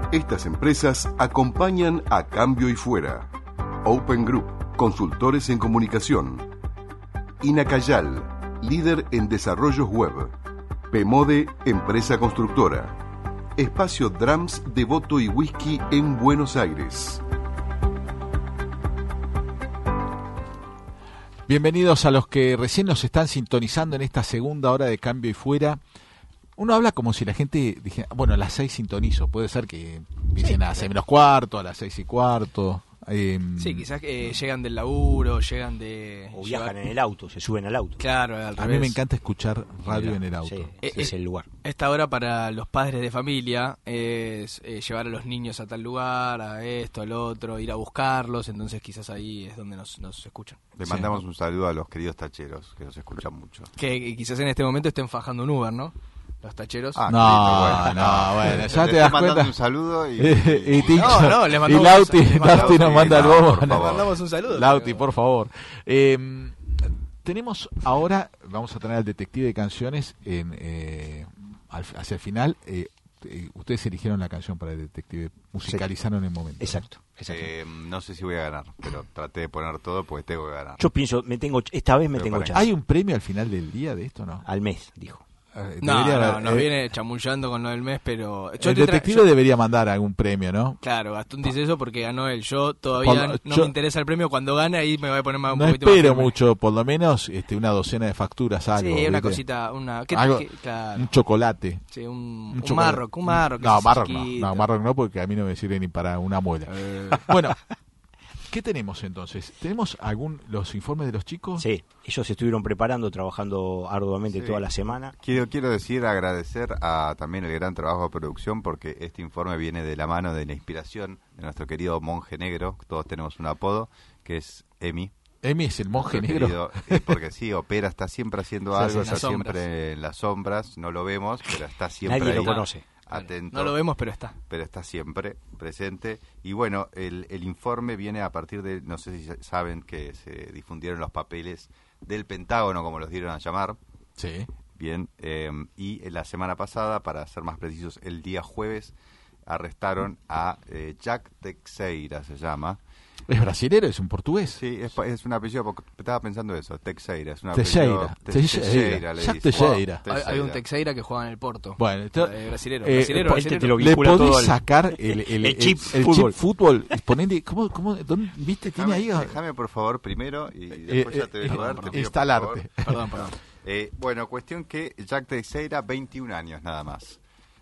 Estas empresas acompañan a Cambio y Fuera. Open Group, consultores en comunicación. Inacayal, líder en desarrollos web. Pemode, empresa constructora. Espacio Drums de Voto y Whisky en Buenos Aires. Bienvenidos a los que recién nos están sintonizando en esta segunda hora de Cambio y Fuera. Uno habla como si la gente dijera, bueno, a las 6 sintonizo. Puede ser que empiecen a las 6 menos cuarto, a las 6 y cuarto. Sí, quizás llegan del laburo, llegan de... O viajan en el auto, se suben al auto. Claro, al revés. A mí me encanta escuchar radio en el auto. Sí, ese es el lugar. Esta hora para los padres de familia es llevar a los niños a tal lugar, a esto, al otro, ir a buscarlos, entonces quizás ahí es donde nos escuchan. Le mandamos un saludo a los queridos tacheros, que nos escuchan mucho. Que quizás en este momento estén fajando un Uber, ¿no? Los tacheros. No, bueno, ya te das cuenta. Un saludo y Tincho, les y Lauti nos manda el bobo. Le mandamos un saludo. Lauti, por favor. Tenemos ahora, vamos a tener al detective de canciones hacia el final. Ustedes eligieron la canción para el detective, musicalizaron en el momento. Exacto. No sé si voy a ganar, pero traté de poner todo porque tengo que ganar. Yo pienso, esta vez me tengo chance. ¿Hay un premio al final del día de esto, no? Al mes, dijo. Nos viene chamullando con lo del mes, pero... El detective debería mandar algún premio, ¿no? Claro, Gastón dice eso porque ganó él. Yo todavía no me interesa el premio. Cuando gane ahí me voy a poner un poquito más. No espero mucho, por lo menos una docena de facturas, algo. Sí, una cosita, claro. Un chocolate. Sí, un Marroc. Un Marroc. No, Marroc no, porque a mí no me sirve ni para una muela. Bueno... ¿Qué tenemos entonces? ¿Tenemos los informes de los chicos? Sí, ellos estuvieron preparando, trabajando arduamente toda la semana. Quiero agradecer a también el gran trabajo de producción, porque este informe viene de la mano de la inspiración de nuestro querido monje negro, todos tenemos un apodo, que es Emi. Emi es el monje negro. Porque sí, opera, está siempre haciendo algo, está siempre en las sombras, no lo vemos, pero está siempre Nadie ahí. lo conoce. Atento, no lo vemos, pero está siempre presente. Y bueno, el informe viene a partir de, no sé si saben que se difundieron los papeles del Pentágono, como los dieron a llamar. Sí. Bien, y la semana pasada, para ser más precisos, el día jueves, arrestaron a Jack Teixeira, se llama. ¿Es brasilero? ¿Es un portugués? Sí, es un apellido, porque estaba pensando eso, Teixeira. Es un Teixeira. Jack Teixeira. Hay un Teixeira que juega en el Porto. Bueno, brasilero. ¿Le podés sacar el chip fútbol? Ponele, ¿dónde, viste? Tiene ahí. Déjame, por favor, primero, y después ya te voy a dar. Instalarte. Perdón. Bueno, cuestión que Jack Teixeira, 21 años nada más.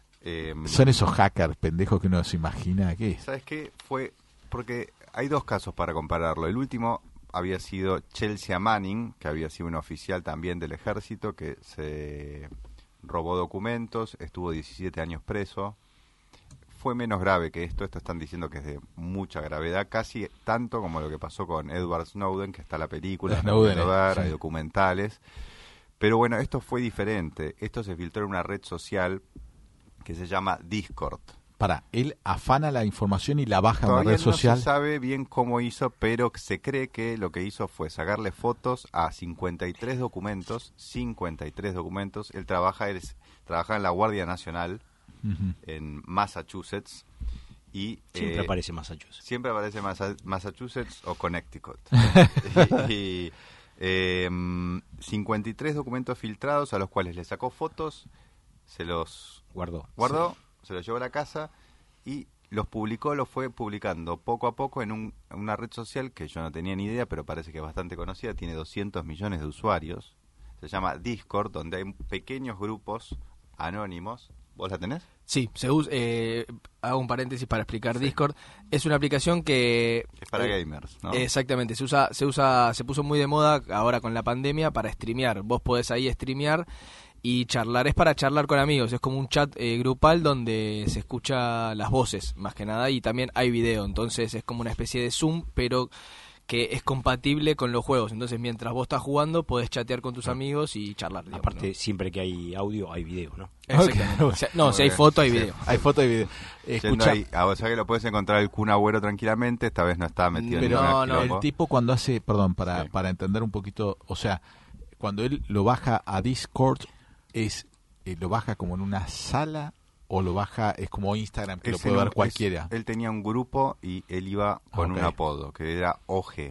Son esos hackers pendejos que uno se imagina. ¿Qué? ¿Sabes qué? Fue porque hay dos casos para compararlo. El último había sido Chelsea Manning, que había sido un oficial también del ejército que se robó documentos, estuvo 17 años preso. Fue menos grave que esto están diciendo que es de mucha gravedad, casi tanto como lo que pasó con Edward Snowden, que está la película, hay documentales. Pero bueno, esto fue diferente. Esto se filtró en una red social que se llama Discord. Él afana la información y la baja en la red Todavía social. No se sabe bien cómo hizo, pero se cree que lo que hizo fue sacarle fotos a 53 documentos. Él trabaja en la Guardia Nacional en Massachusetts. Y, siempre aparece Massachusetts. Siempre aparece Massachusetts o Connecticut. 53 documentos filtrados a los cuales le sacó fotos, se los guardó, se los llevó a la casa y los fue publicando poco a poco en una red social que yo no tenía ni idea, pero parece que es bastante conocida, tiene 200 millones de usuarios, se llama Discord, donde hay pequeños grupos anónimos. ¿Vos la tenés? Sí, hago un paréntesis para explicar. Sí. Discord es una aplicación que es para gamers, ¿no? Exactamente, se puso muy de moda ahora con la pandemia para streamear. Vos podés ahí streamear y charlar, es para charlar con amigos, es como un chat grupal donde se escucha las voces, más que nada, y también hay video, entonces es como una especie de Zoom, pero que es compatible con los juegos, entonces mientras vos estás jugando podés chatear con tus amigos y charlar. Digamos, aparte, ¿no? Siempre que hay audio hay video, ¿no? Exactamente. Okay. Si hay foto hay video. Hay foto y video. O sea que lo puedes encontrar el Kun Agüero tranquilamente, esta vez no está metido en el tipo cuando hace, para entender un poquito, o sea, cuando él lo baja a Discord, lo baja como en una sala o lo baja, es como Instagram, que lo Ese puede no- ver cualquiera? él tenía un grupo y él iba con Ok. un apodo, que era OG.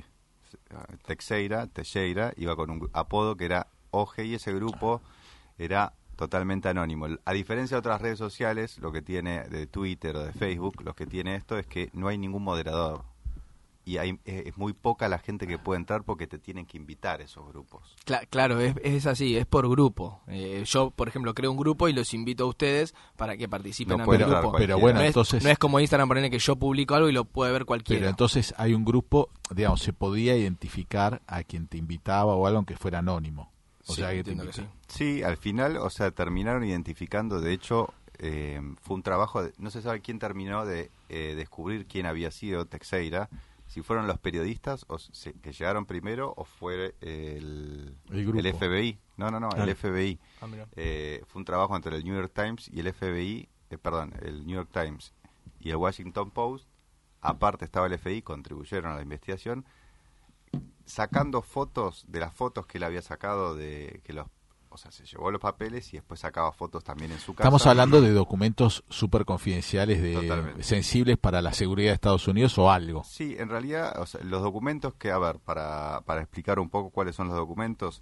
Teixeira, iba con un apodo que era OG, y ese grupo era totalmente anónimo. A diferencia de otras redes sociales, lo que tiene de Twitter o de Facebook, lo que tiene esto es que no hay ningún moderador. Y es muy poca la gente que puede entrar porque te tienen que invitar esos grupos. Claro, es así, es por grupo. Yo, por ejemplo, creo un grupo y los invito a ustedes para que participen No a mi puede grupo. entrar Pero cualquiera. bueno, no, entonces... no es como Instagram, ponerle que yo publico algo y lo puede ver cualquiera. Pero entonces hay un grupo, digamos, se podía identificar a quien te invitaba o algo aunque fuera anónimo. O Sí, sea, que te entiendo que invita. sí. Sí, al final, o sea, terminaron identificando, de hecho, fue un trabajo, no se sabe quién terminó de descubrir quién había sido Teixeira, si fueron los periodistas que llegaron primero o fue El grupo. el FBI. No, Claro. el FBI. Ah, mira. Fue un trabajo entre el New York Times y el FBI, el New York Times y el Washington Post. Aparte estaba el FBI, contribuyeron a la investigación, sacando fotos de las fotos que él había sacado o sea, se llevó los papeles y después sacaba fotos también en su casa. Estamos hablando de documentos súper confidenciales, Totalmente. sensibles para la seguridad de Estados Unidos o algo. Sí, en realidad, o sea, los documentos que, a ver, para explicar un poco cuáles son los documentos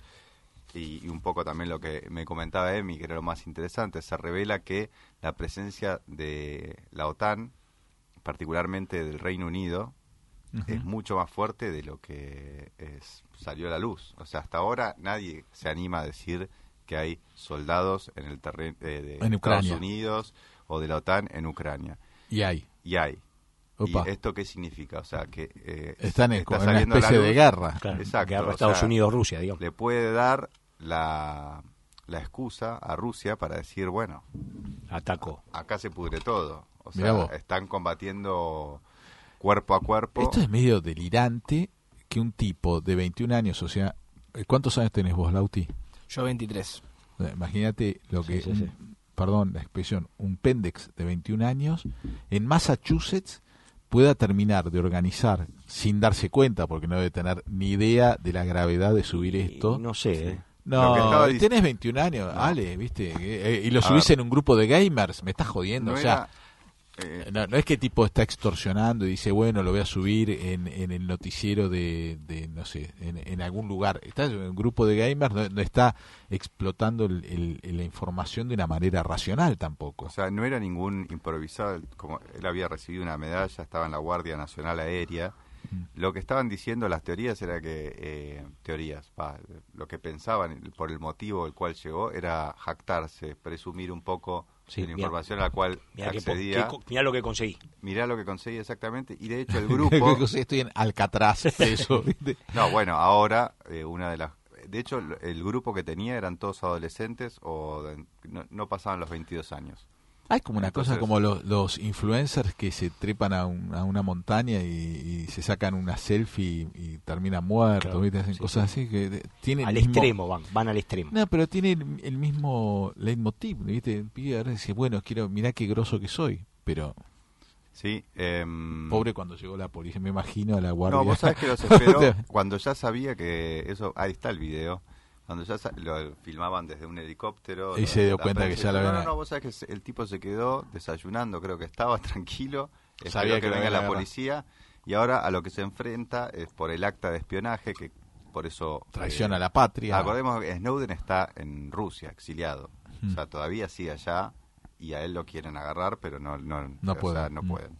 y un poco también lo que me comentaba Emi, que era lo más interesante, se revela que la presencia de la OTAN, particularmente del Reino Unido, es mucho más fuerte de lo que salió a la luz. O sea, hasta ahora nadie se anima a decir que hay soldados en el terreno de En Estados Ucrania. Unidos o de la OTAN en Ucrania. Y hay. Y hay. Opa. ¿Y esto qué significa? O sea, que Están en está una saliendo a la especie de luz. guerra. Claro, Exacto, guerra o Estados sea, Unidos-Rusia, digamos. Le puede dar la excusa a Rusia para decir, bueno, Ataco. acá se pudre todo. O Mirá sea, vos. están combatiendo cuerpo a cuerpo. Esto es medio delirante que un tipo de 21 años, o sea, ¿cuántos años tenés vos, Lauti? Yo 23. Imagínate lo que, Sí, sí. perdón la expresión, un pendex de 21 años en Massachusetts pueda terminar de organizar sin darse cuenta, porque no debe tener ni idea de la gravedad de subir esto. No sé, ¿eh? Lo que No, estaba tenés 21 años, Ale, ¿viste? Y lo subís ver. en un grupo de gamers, me estás jodiendo, No o sea... era, No es que tipo está extorsionando y dice, bueno, lo voy a subir en el noticiero de no sé, en algún lugar. Está en un grupo de gamers, no está explotando la información de una manera racional tampoco. o sea, no era ningún improvisado, como él había recibido una medalla, estaba en la Guardia Nacional Aérea. Lo que estaban diciendo las teorías era que, lo que pensaban por el motivo el cual llegó era jactarse, presumir un poco Sí, de la mirá. información a la cual accedía. Mirá lo que conseguí. Mirá lo que conseguí exactamente, y de hecho el grupo... Estoy en Alcatraz, preso, ¿viste? No, bueno, ahora una de las... De hecho, el grupo que tenía eran todos adolescentes no pasaban los 22 años. Hay como una cosa Entonces- como los influencers que se trepan a una montaña y se sacan una selfie y terminan muertos, Claro, ¿viste? Hacen sí, cosas sí. así que tienen Al el mismo- extremo van al extremo. No, pero tiene el mismo leitmotiv, ¿viste? El pibe ahora dice, bueno, mirá qué groso que soy, pero Sí. pobre cuando llegó la policía, me imagino a la guardia. No, vos sabés que los esperó cuando ya sabía que eso... Ahí está el video. Cuando ya lo filmaban desde un helicóptero. Y se dio la cuenta prensa que ya dijo, lo No, habían- vos sabés que el tipo se quedó desayunando, creo que estaba tranquilo. Sabía Esperó que que venga venía la la guerra. policía. Y ahora a lo que se enfrenta es por el acta de espionaje, que por eso... Traición a la patria. Acordemos que Snowden está en Rusia, exiliado. O sea, todavía sigue allá y a él lo quieren agarrar, pero no o pueden. sea, no pueden.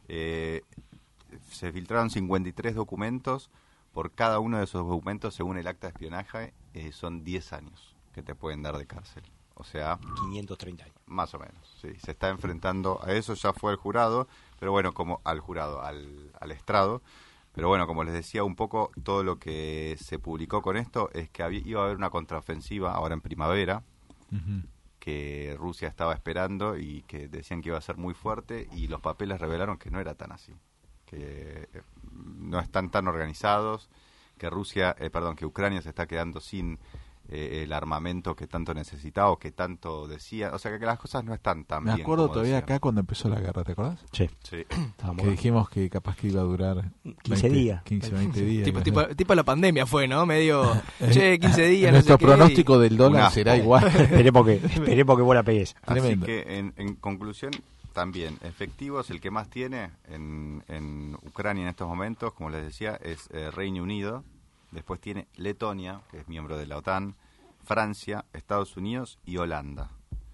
Se filtraron 53 documentos. Por cada uno de esos documentos, según el acta de espionaje, son 10 años que te pueden dar de cárcel. O sea, 530 años. más o menos. Sí, se está enfrentando a eso, ya fue el jurado, pero bueno, como al jurado, al estrado. Pero bueno, como les decía, un poco todo lo que se publicó con esto es que iba a haber una contraofensiva ahora en primavera, Ujú. que Rusia estaba esperando y que decían que iba a ser muy fuerte, y los papeles revelaron que no era tan así, que no están tan organizados, que que Ucrania se está quedando sin el armamento que tanto necesitaba o que tanto decía. O sea, que las cosas no están tan bien. Me acuerdo como todavía decían. acá cuando empezó la guerra, ¿te acordás? Sí. Sí. Estábamos Que dijimos que capaz que iba a durar 15 días. 15, 20 días. Tipo la pandemia fue, ¿no? Medio, 15 días, no sé Nuestro qué, pronóstico del dólar Un será asco. igual. esperemos que vos la pegues. Así Tremendo. que, en conclusión, también, efectivos, el que más tiene en Ucrania en estos momentos, como les decía, es Reino Unido. Después tiene Letonia, que es miembro de la OTAN, Francia, Estados Unidos y Holanda.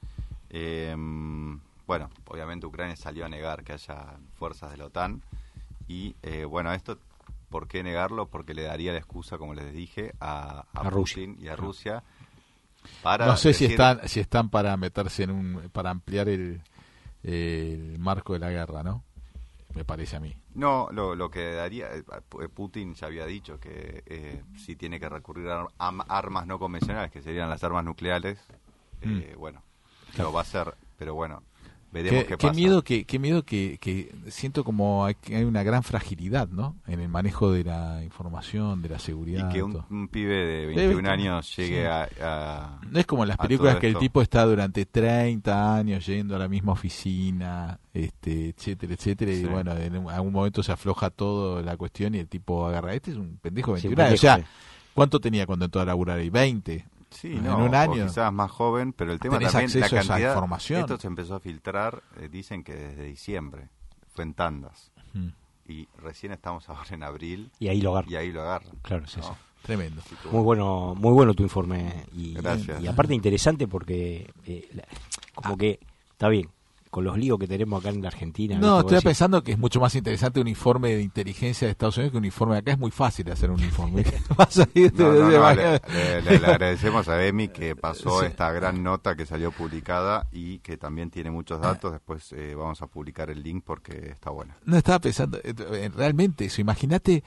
Bueno, obviamente Ucrania salió a negar que haya fuerzas de la OTAN. Y bueno, esto, ¿por qué negarlo? Porque le daría la excusa, como les dije, a Putin y a Rusia. Para No sé si decir- están para meterse para ampliar el marco de la guerra, ¿no? Me parece a mí. No, lo que daría, Putin ya había dicho que si tiene que recurrir a armas no convencionales, que serían las armas nucleares, bueno, lo va a hacer, pero bueno, veremos qué pasa. Qué miedo que siento como que hay una gran fragilidad, ¿no? En el manejo de la información, de la seguridad. Y que todo. un pibe de 21 años llegue Sí. a No es como en las a películas todo que el esto. tipo está durante 30 años yendo a la misma oficina, etcétera, etcétera, y Sí. bueno, en algún momento se afloja todo la cuestión y el tipo agarra, este es un pendejo de Sí, 21 años, o pendejo, sea, ¿cuánto tenía cuando entró a laburar ahí? 20. Sí, en no, un año o quizás más joven, pero el tema tenés también, la acceso a esa cantidad, información. esto se empezó a filtrar, dicen que desde diciembre, fue en tandas, Mm, y recién estamos ahora en abril, Y ahí lo agarro. y ahí lo agarran. Claro, sí, ¿no? sí. tremendo. Así que Muy bueno tu informe. Gracias. Y aparte interesante porque como que está bien, con los líos que tenemos acá en la Argentina. No, ¿viste? estoy Vos decís, pensando que es mucho más interesante un informe de inteligencia de Estados Unidos que un informe de acá. Es muy fácil hacer un informe. Vas a ir No, de- le agradecemos a Emi que pasó Sí. esta gran nota que salió publicada y que también tiene muchos datos. Después vamos a publicar el link porque está buena. No, estaba pensando, realmente eso, imagínate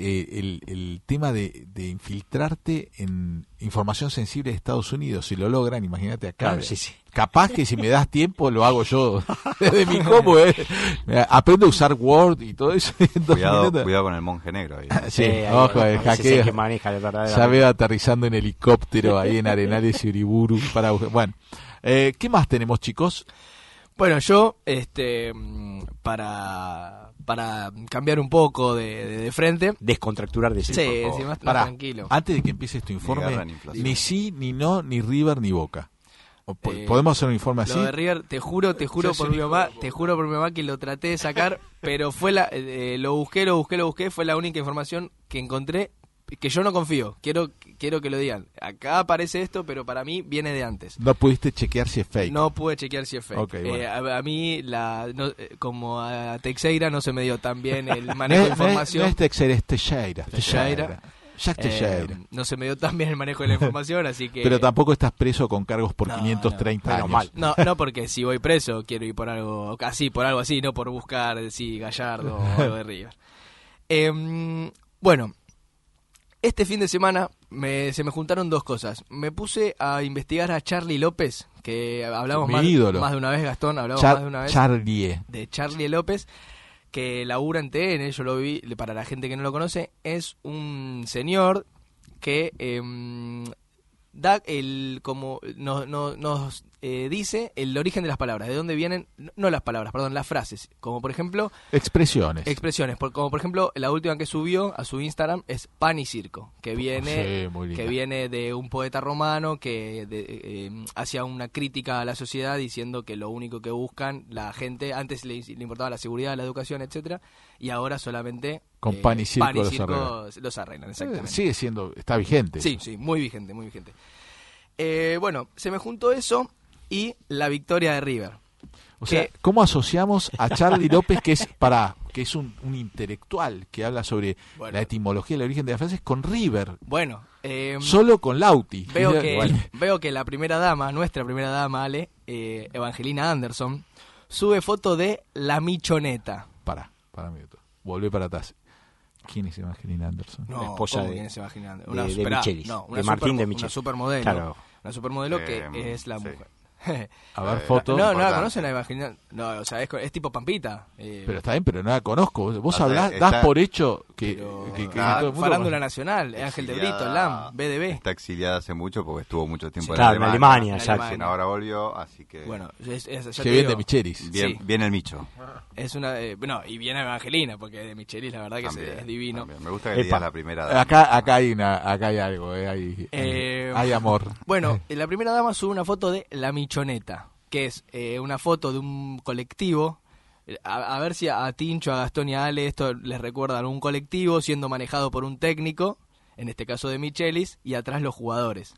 el tema de infiltrarte en información sensible de Estados Unidos, si lo logran, imagínate acá. Claro, sí, sí. Capaz que si me das tiempo lo hago yo, desde mi compu, aprendo a usar Word y todo eso. en 2 minutos. Cuidado con el monje negro ahí. Sí, ahí, ojo, ahí, el ese es el hackeo. que maneja la verdadera. Ya veo aterrizando en helicóptero ahí en Arenales y Uriburu. Bueno, ¿qué más tenemos, chicos? Bueno, yo, para cambiar un poco de frente. Descontracturar de Sí, ese. por favor. sí, más Pará, tranquilo. antes de que empieces tu Ni informe, guerra ni inflación. ni sí, ni no, ni River, ni Boca. Eh, ¿Podemos hacer un informe así? Lo de River, te juro Yo por soy mi hijo mamá, de- te juro por mi mamá que lo traté de sacar, pero fue lo busqué, fue la única información que encontré que yo no confío. Quiero que lo digan. Acá aparece esto, pero para mí viene de antes. No pudiste chequear si es fake. No pude chequear si es fake. Ok, bueno. A mí, como a Teixeira, no se me dio tan bien el No manejo de es- no información. es Teixeira, es Teixeira. Teixeira. Jack Teixeira. No se me dio tan bien el manejo de la información, así que... Pero tampoco estás preso con cargos por No, 530 no. años. Menos mal. No, porque si voy preso quiero ir por algo así, no por buscar, sí, Gallardo o algo de River. Bueno, este fin de semana se me juntaron dos cosas. Me puse a investigar a Charlie López, que hablamos Mi más ídolo. de una vez, Gastón, hablamos más de una vez Charlie. de Charlie López, que labura en TN, yo lo vi, para la gente que no lo conoce, es un señor que da como nos dice el origen de las palabras, de dónde vienen, no las palabras, perdón, las frases, como por ejemplo Expresiones. expresiones, como por ejemplo la última que subió a su Instagram es Pan y Circo, que Sí, viene muy linda. de un poeta romano que hacía una crítica a la sociedad diciendo que lo único que buscan la gente, antes le importaba la seguridad, la educación, etcétera, y ahora solamente Con Pan y Circo los arreglan. los arreglan, exactamente. Sigue siendo, está vigente. Sí, sí, muy vigente, muy vigente. Bueno, se me juntó eso y la victoria de River. O sea, que- ¿cómo asociamos a Charlie López, que es un intelectual que habla sobre Bueno. la etimología, el origen de las frases, con River? Bueno, Solo con Lauti. veo que la primera dama, nuestra primera dama, Ale, Evangelina Anderson, sube foto de la michoneta. Para un minuto. Volvé para atrás. ¿Quién es Evangelina Anderson? No, La esposa ¿cómo de- quién es Evangelina Anderson? de esperá, Michelis, no, de Martín de una Michelis. supermodelo. Claro. Una supermodelo que es la Sí. mujer. A ver, foto. No la Importante. conocen a Evangelina. No, o sea, es tipo Pampita. Pero está bien, pero no la conozco. Vos O sea, hablás, está- das por hecho que Claro, todo el mundo Farándula conoce. Nacional, Ángel de Exiliada- Brito, LAM, BDB. Está exiliada hace mucho porque estuvo mucho tiempo en Claro, en Alemania, En ya. Alemania. Ahora volvió, así que Bueno, ya Que te bien digo, de Michelis. bien, sí. bien el Micho. Es una, bueno, y viene Evangelina, porque de Michelis la verdad que También, es divino. también. Me gusta que Epa. digas la primera dama. Acá hay algo, hay amor. Bueno, la primera dama sube una foto de La Michoneta, que es una foto de un colectivo. A ver si a Tincho, a Gastón y a Ale esto les recuerda a algún colectivo siendo manejado por un técnico, en este caso de Michelis, y atrás los jugadores.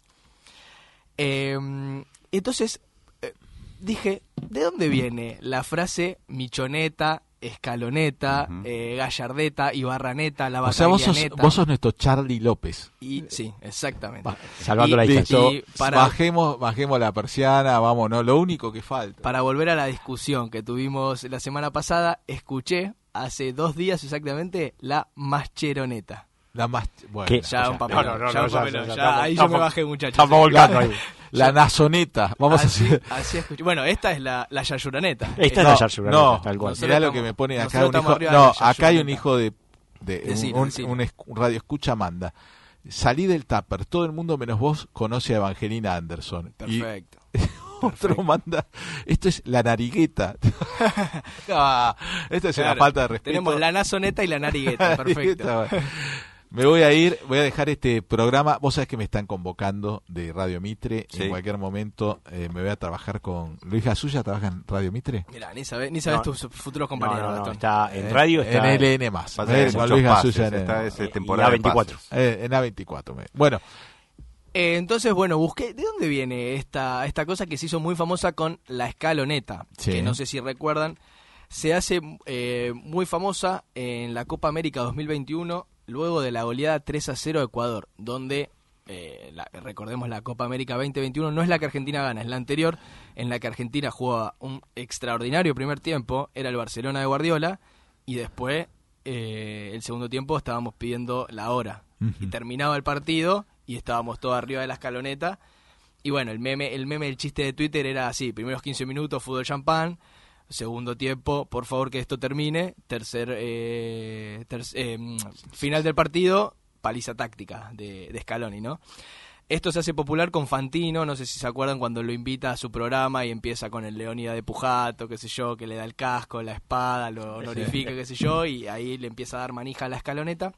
Entonces, dije, ¿de dónde viene la frase Michoneta, Escaloneta, Ujú. Gallardeta y Barraneta, la O sea, vos Bataglianeta? sos nuestro Charlie López. Y sí, exactamente. Salvando la distancia. Listo, Y para- bajemos la persiana, vámonos, lo único que falta. Para volver a la discusión que tuvimos la semana pasada, escuché hace 2 días exactamente la Mascheroneta. La más, bueno, ¿Qué? Ya un papelón, No, ya un papelón, ya ahí yo estamos- me bajé, muchachos. Estamos volcando ahí. la nazoneta, vamos así, a hacer. así escuché. Bueno, esta es la Yayuraneta. Esta No, es la Yarsuraneta, no, tal cual. Nosotros mirá lo estamos- que me pone acá nosotros un estamos hijo. arriba de No, la acá hay un Yayuraneta. hijo de Decilo, decilo. un radio escucha manda. Salí del tupper, todo el mundo menos vos conoce a Evangelina Anderson. Perfecto. Y otro manda, esto es la narigueta. Esto es una Claro, falta de respeto. Tenemos la nazoneta y la narigueta, perfecto. Narigueta, me voy a ir, voy a dejar este programa. Vos sabés que me están convocando de Radio Mitre. Sí. En cualquier momento me voy a trabajar con Luis Gasulla. ¿Trabaja en Radio Mitre? Mira, ni sabes No. tus futuros No, compañeros. no, no, Gastón. está en radio, En está LN más. Pasa que hay Con muchos Luis pases, Gasulla esta es y temporada de A24. pases. en A24. Bueno, Entonces, bueno, busqué de dónde viene esta cosa que se hizo muy famosa con la escaloneta, Sí. que no sé si recuerdan, se hace muy famosa en la Copa América 2021, luego de la goleada 3-0 a Ecuador, donde, recordemos, la Copa América 2021 no es la que Argentina gana, es la anterior, en la que Argentina jugaba un extraordinario primer tiempo, era el Barcelona de Guardiola, y después, el segundo tiempo, estábamos pidiendo la hora, y terminaba el partido y estábamos todos arriba de la escaloneta. Y bueno, el meme, el chiste de Twitter era así: primeros 15 minutos, fútbol champán; segundo tiempo, por favor que esto termine; final del partido, paliza táctica de Scaloni, ¿no? Esto se hace popular con Fantino, no sé si se acuerdan, cuando lo invita a su programa y empieza con el Leónida de Pujato, qué sé yo, que le da el casco, la espada, lo honorifica, qué sé yo, y ahí le empieza a dar manija a la escaloneta.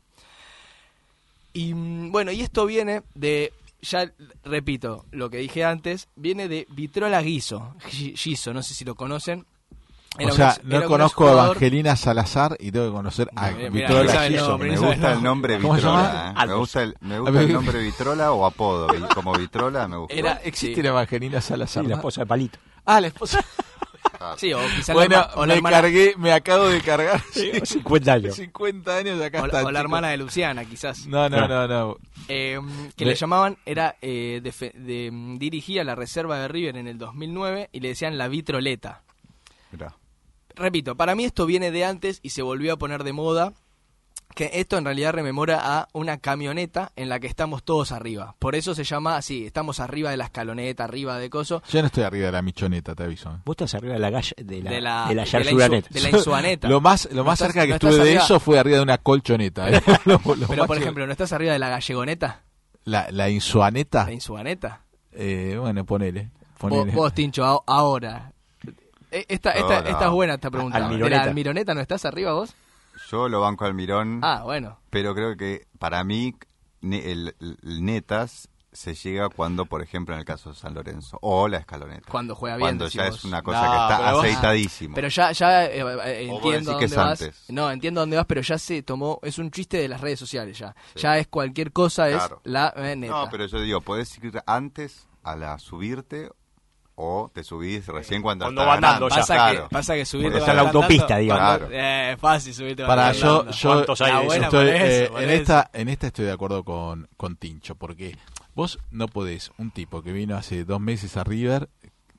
Y bueno, y esto viene de, ya repito lo que dije antes, viene de Vitrola Guiso, no sé si lo conocen. o sea, era no un conozco a exjugador. Evangelina Salazar y tengo que conocer a Mira, Vitrola no sabe el Giso. nombre, Me no sabe gusta el el nombre ¿Cómo se llama? Vitrola. Me gusta el nombre Vitrola o apodo. Como Vitrola me gusta. Era- ¿Existe sí. la Evangelina Salazar? Sí, la esposa de Palito. Ah, la esposa. Sí, o quizás Bueno, la me hermana, acabo de cargar 50 años. 50 años de acá o, está. o la chico. hermana de Luciana, quizás. No. Que Le- le llamaban, dirigía la reserva de River en el 2009 y le decían la Vitroleta. Mirá. Repito, para mí esto viene de antes y se volvió a poner de moda, que esto en realidad rememora a una camioneta en la que estamos todos arriba. Por eso se llama así, estamos arriba de la escaloneta, arriba de coso, Yo no estoy arriba de la michoneta, te aviso. Vos estás arriba de la galla, de de la la Yarsuraneta. de la Insuaneta. Lo más No cerca estás- que no estuve estás de arriba- eso fue arriba de una colchoneta. Lo Pero más por que- ejemplo, ¿no estás arriba de la gallegoneta? la insuaneta. La Insuaneta. Bueno, ponele. Vos, Tincho, ahora. Esta No. es buena esta pregunta. ¿De Almironeta. la Almironeta no estás arriba vos? Yo lo banco al Mirón, Ah, bueno. pero creo que para mí el Netas se llega cuando, por ejemplo, en el caso de San Lorenzo o la Escaloneta. Cuando juega bien, Cuando decís ya vos. es una cosa No, que está pero vos- aceitadísimo. Pero ya vos entiendo decís que dónde es vas. antes. No, entiendo dónde vas, pero ya se tomó, es un chiste de las redes sociales ya. Ya es cualquier cosa, Claro. es la neta. No, pero yo digo, podés ir antes a la subirte o te subís recién cuando Cuando está va andando ganando. ya. pasa, Claro. pasa que subirte Está va en la andando, autopista, digamos. cuando- Claro. es fácil subirte Para va yo andando. ¿Cuántos hay de buena eso? por estoy, eso, por en eso. esta estoy de acuerdo con Tincho, porque vos no podés, un tipo que vino hace 2 meses a River,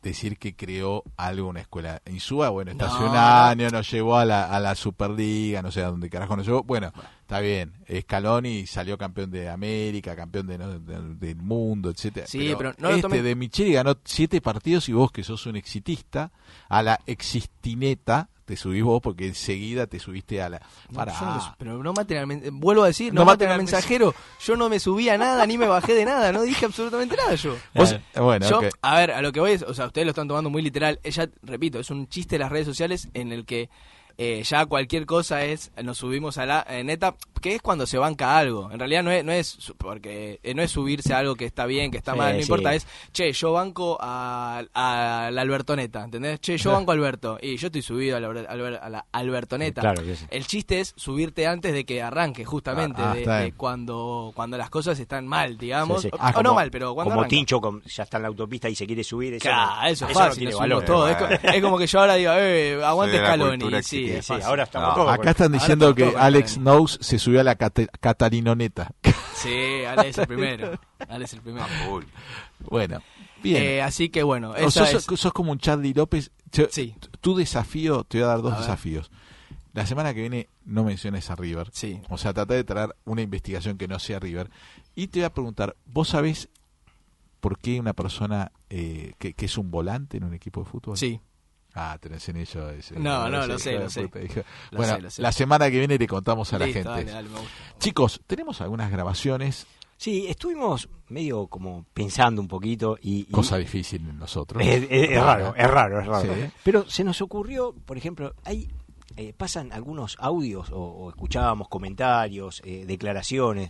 decir que creó algo, una escuela. Insúa, bueno, está hace un No. año, nos llevó a la Superliga, no sé a dónde carajo nos llevó. Bueno, está bien, Scaloni salió campeón de América, campeón del mundo, etcétera. Sí, pero no lo tomen- de Micheli ganó 7 partidos y vos, que sos un exitista, a la existineta te subís vos porque enseguida te subiste a la... Pará. Yo no me- pero no maten al vuelvo a decir, No no maten maten al al mensajero. Yo no me subí a nada, ni me bajé de nada, no dije absolutamente nada yo. Vos- bueno, Yo, ok. a ver, a lo que voy es, o sea, ustedes lo están tomando muy literal. Ella, repito, es un chiste de las redes sociales en el que ya cualquier cosa es, nos subimos a la neta, que es cuando se banca algo. En realidad no es porque no es subirse a algo que está bien, que está Sí, mal, no sí. importa, es, che, yo banco a la Albertoneta, ¿entendés? Che, yo banco a Alberto, y yo estoy subido a la Albertoneta. Claro que sí. El chiste es subirte antes de que arranque, justamente, está de bien. cuando las cosas están mal, digamos. Sí, sí. O no mal, pero cuando como arranca. Tincho ya está en la autopista y se quiere subir. Eso Claro, no, eso es no fácil, tiene nos valor. subimos todo. Es como que yo ahora diga, aguante Soy de la Scaloni. cultura Sí, exigente. es Sí, fácil. ahora estamos No. todos. Acá están Ahora diciendo estamos que todos con Alex Scaloni. Knowles se subió a la Catarinoneta. Sí, Ale es el primero. Ale es el primero. Full. Bueno, bien. Así que bueno, O esa sos, es... sos como un Charlie López. Sí. Tu desafío, te voy a dar dos A ver. desafíos. La semana que viene no menciones a River. Sí. O sea, trata de traer una investigación que no sea River. Y te voy a preguntar, ¿vos sabés por qué una persona que es un volante en un equipo de fútbol? Sí. Ah, tenés en ello ese. No, ese lo sé, hijo lo de sé. puta, hijo. Lo Bueno, sé, lo sé. la semana que viene le contamos a la Listo, gente. dale, me gusta. Chicos, tenemos algunas grabaciones, Sí, estuvimos medio como pensando un poquito y cosa difícil en nosotros. es raro. Sí. Pero se nos ocurrió, por ejemplo, hay pasan algunos audios o escuchábamos comentarios, declaraciones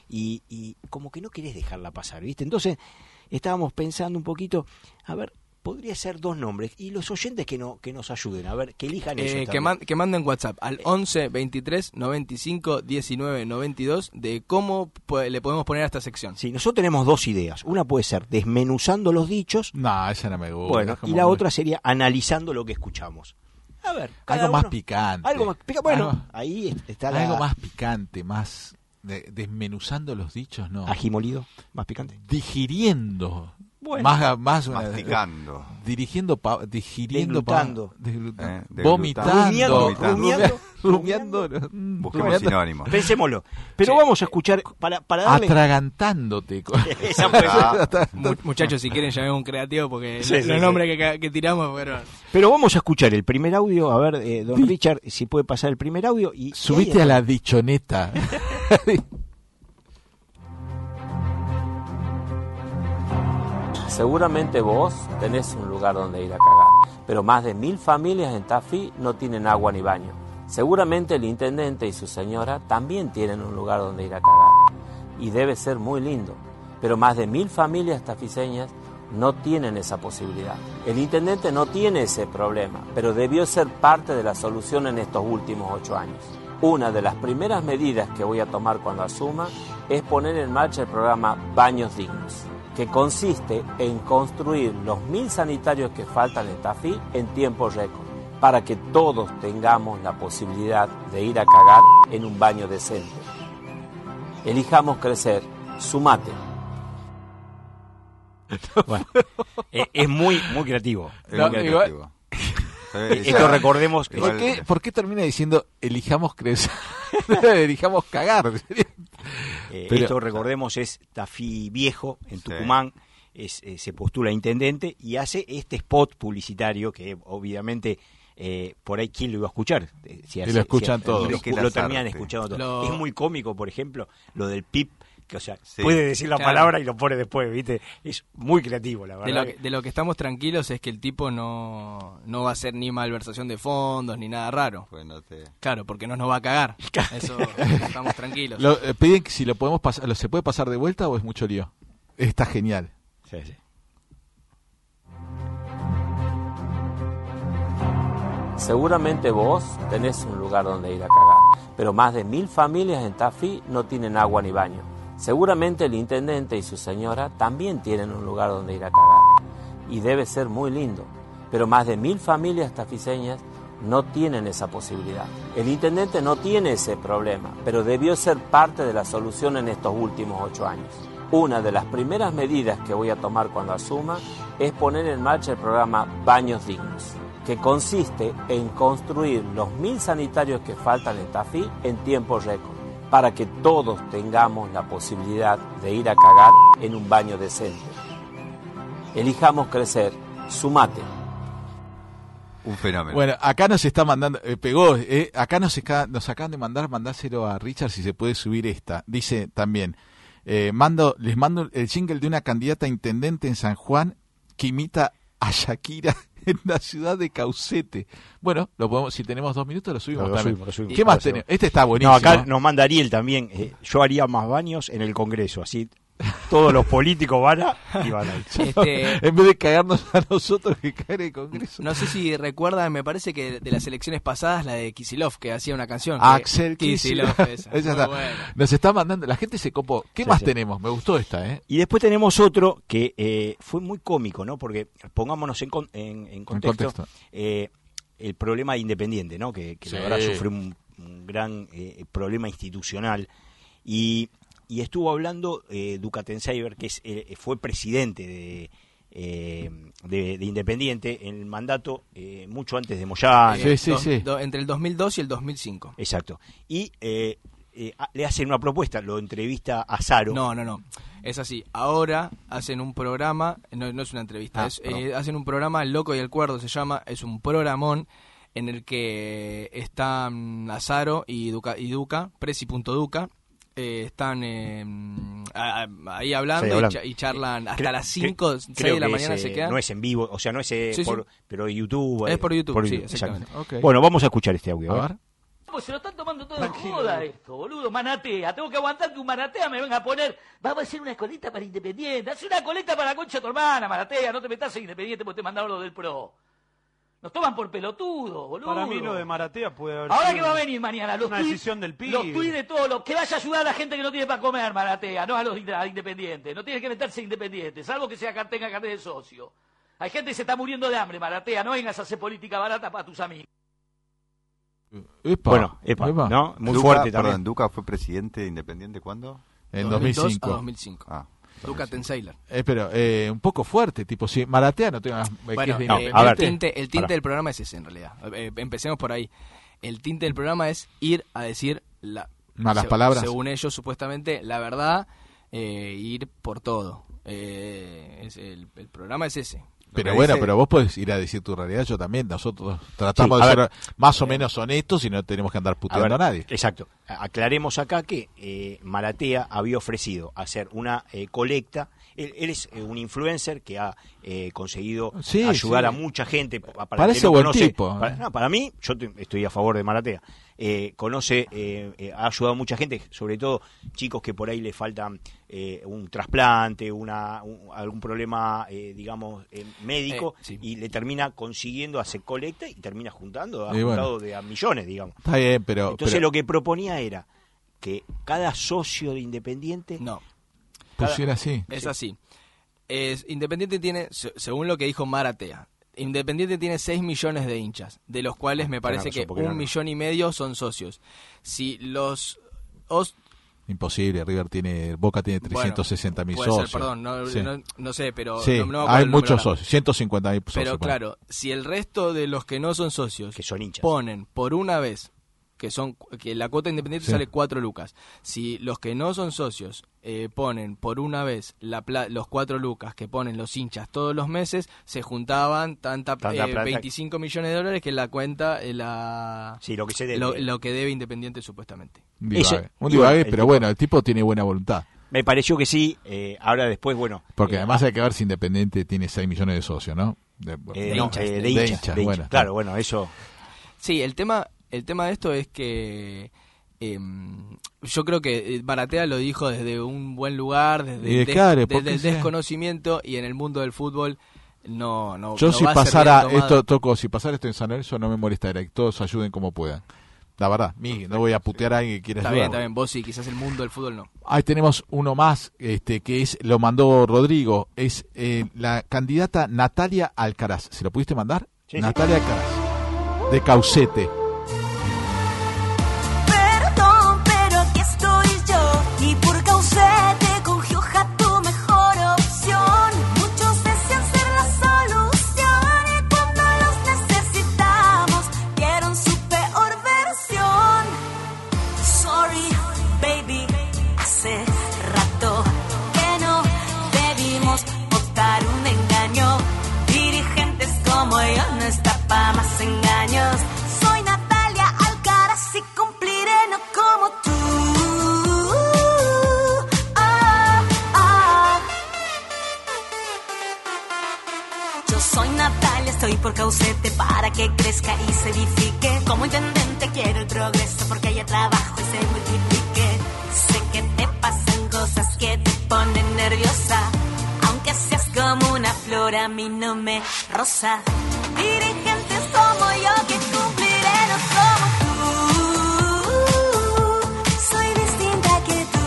y como que no querés dejarla pasar, ¿viste? Entonces estábamos pensando un poquito, a ver, podría ser 2 nombres y los oyentes que nos ayuden, a ver, que elijan ellos también. Que manden WhatsApp al 11 23 95 19 92 de cómo le podemos poner a esta sección. Sí, nosotros tenemos 2 ideas. Una puede ser desmenuzando los dichos, No, esa no me gusta. bueno, es como y la muy- otra sería analizando lo que escuchamos. A ver, cada Algo más uno- picante. Algo más picante. Bueno, Algo- ahí está la Algo más picante, más desmenuzando los dichos, no. ají molido, más picante. Digiriendo. Bueno. Más Masticando. digiriendo, Deglutando. Deglutando. vomitando, Rumiando, rumiando, Busquemos sinónimos. Pensémoslo. Pero vamos a escuchar para darle atragantándote. esa puede ser. Muchachos, si quieren llamemos un creativo porque Sí, sí, los sí. nombres que tiramos fueron... Pero vamos a escuchar el primer audio, a ver, don Richard, si puede pasar el primer audio y Subite y ahí a la dichoneta. Seguramente vos tenés un lugar donde ir a cagar, pero más de 1000 familias en Tafí no tienen agua ni baño. Seguramente el intendente y su señora también tienen un lugar donde ir a cagar, y debe ser muy lindo, pero más de 1000 familias tafiseñas no tienen esa posibilidad. El intendente no tiene ese problema, pero debió ser parte de la solución en estos últimos 8 años. Una de las primeras medidas que voy a tomar cuando asuma es poner en marcha el programa Baños Dignos, que consiste en construir los 1000 sanitarios que faltan en Tafí en tiempo récord, para que todos tengamos la posibilidad de ir a cagar en un baño decente. Elijamos crecer, sumate. Bueno, es muy creativo. Es No, muy igual- creativo. ¿Sabes? Esto recordemos que ¿Por qué termina diciendo elijamos crecer? Elijamos cagar. Pero- esto recordemos es Tafí Viejo en Tucumán, se postula intendente y hace este spot publicitario que obviamente por ahí quién lo iba a escuchar. Y lo escuchan todos. Lo terminan escuchando todos. Lo- Es muy cómico, por ejemplo, lo del PIP, que o sea, Sí. puede decir la Claro. palabra y lo pone después, ¿viste? Es muy creativo, la verdad. De lo que estamos tranquilos es que el tipo no va a hacer ni malversación de fondos ni nada raro. Pues no te... Claro, porque no nos va a cagar. Eso estamos tranquilos. Piden que si lo podemos pasar, ¿se puede pasar de vuelta o es mucho lío? Está genial. Sí, sí. Seguramente vos tenés un lugar donde ir a cagar, pero más de 1000 familias en Tafí no tienen agua ni baño. Seguramente el intendente y su señora también tienen un lugar donde ir a cagar, y debe ser muy lindo, pero más de 1000 familias tafiseñas no tienen esa posibilidad. El intendente no tiene ese problema, pero debió ser parte de la solución en estos últimos 8 años. Una de las primeras medidas que voy a tomar cuando asuma es poner en marcha el programa Baños Dignos, que consiste en construir los 1000 sanitarios que faltan en Tafí en tiempo récord, para que todos tengamos la posibilidad de ir a cagar en un baño decente. Elijamos crecer, sumate. Un fenómeno. Bueno, acá nos está mandando, acá nos acaban de mandárselo a Richard si se puede subir esta. Dice también, les mando el jingle de una candidata a intendente en San Juan que imita a Shakira en la ciudad de Caucete. Bueno, lo podemos, si tenemos 2 minutos lo subimos también. Lo subimos. ¿Qué más tenemos? Este está buenísimo. No, acá nos manda Ariel también. Yo haría más baños en el Congreso, así todos los políticos van a ir. En vez de cagarnos a nosotros, que caer en el Congreso. No sé si recuerdan, me parece que de las elecciones pasadas, la de Kicillof, que hacía una canción. Axel Kicillof. Esa está. Nos está mandando, la gente se copó. ¿Qué más tenemos? Me gustó esta, Y después tenemos otro que fue muy cómico, ¿no? Porque pongámonos en contexto. El problema de Independiente, ¿no? Que la verdad sufre un gran problema institucional. Y estuvo hablando Duca Tenseiber, que fue presidente de Independiente en el mandato mucho antes de Moyano. Entre el 2002 y el 2005. Exacto. Y le hacen una propuesta, lo entrevista a Saro. No. Es así. Ahora hacen un programa, no es una entrevista, hacen un programa, El Loco y el Cuerdo se llama, es un programón en el que están Saro y Duca, Presi.Duca. Están ahí hablando y charlan hasta las 5, 6 de la mañana se quedan. No es en vivo, o sea, no es pero YouTube. Es por YouTube, sí, exactamente. Okay. Bueno, vamos a escuchar este audio. A ver. Pues se lo están tomando todo en joda esto, boludo. Manatea. Tengo que aguantar que un Manatea me venga a poner. Vamos a hacer una coleta para Independiente. Haz una coleta para la concha de tu hermana, Manatea. No te metas en Independiente porque te mandaron lo del PRO. Nos toman por pelotudo, boludo. Para mí lo de Maratea puede haber Ahora sido que va a venir mañana, una decisión del pibe. Los tuits de todos los que vaya a ayudar a la gente que no tiene para comer, Maratea, no a los Independientes. No tiene que meterse Independiente, salvo que tenga carnet de socio. Hay gente que se está muriendo de hambre, Maratea. No vengas a hacer política barata para tus amigos. Epa. ¿No? Muy Duca, fuerte también. Perdón, ¿Duca fue presidente de Independiente cuándo? En 2005. 2005. Duca Tenseiler. Pero un poco fuerte, tipo, si Maratea no tenga... Bueno, el tinte del programa es ese, en realidad. Empecemos por ahí. El tinte del programa es ir a decir malas palabras. Según ellos, supuestamente, la verdad, ir por todo. El programa es ese. Pero bueno, pero vos podés ir a decir tu realidad, yo también. Nosotros tratamos de ser más o menos honestos y no tenemos que andar puteando a nadie. Exacto. Aclaremos acá que Maratea había ofrecido hacer una colecta. Él es un influencer que ha conseguido ayudar a mucha gente. Parece buen tipo. Para mí, yo estoy a favor de Maratea. Ha ayudado a mucha gente, sobre todo chicos que por ahí le faltan un trasplante, algún problema, médico, y le termina consiguiendo hacer colecta y termina juntando, juntado de a millones, digamos. Está bien, pero... Entonces lo que proponía era que cada socio de Independiente... pusiera así. Es así. Independiente tiene, según lo que dijo Maratea, Independiente tiene 6 millones de hinchas, de los cuales me parece que 1,5 millones son socios. Si los... Imposible, Boca tiene 360.000 socios. Perdón, no sé, pero... Sí, hay muchos socios, 150.000 socios. Pero claro, si el resto de los que no son socios, que son hinchas, ponen por una vez, que la cuota Independiente sale 4 lucas, si los que no son socios ponen por una vez los 4 lucas que ponen los hinchas todos los meses, se juntaban tanta 25 millones de dólares que la cuenta lo que se debe. Lo que debe Independiente supuestamente. Un divague, pero bueno, el tipo tiene buena voluntad. Me pareció que sí. Ahora después, porque además hay que ver si Independiente tiene 6 millones de socios, ¿no? De hinchas. Bueno, claro, bueno, eso... Sí, el tema de esto es que yo creo que Maratea lo dijo desde un buen lugar, desde el desconocimiento, y en el mundo del fútbol no. Yo si pasara esto en San Lorenzo no me molestaría, que todos ayuden como puedan. La verdad, no voy a putear a alguien que quiera ayudar. Está bien, vos sí, quizás el mundo del fútbol no. Ahí tenemos uno más, que lo mandó Rodrigo, es la candidata Natalia Alcaraz. ¿Se lo pudiste mandar? Sí, Natalia Alcaraz, de Caucete. Perdón, pero aquí estoy yo, y por Caucete con Gioja tú como yo no está pa' más engaños. Soy Natalia Alcaraz y cumpliré no como tú. Yo soy Natalia, estoy por Caucete para que crezca y se edifique. Como intendente quiero el progreso porque haya trabajo y se multiplique. Sé que te pasan cosas que te ponen nerviosa. Aunque seas como una flor, a mí no me roza. Dirigentes como yo que cumpliré no como tú. Soy distinta que tú.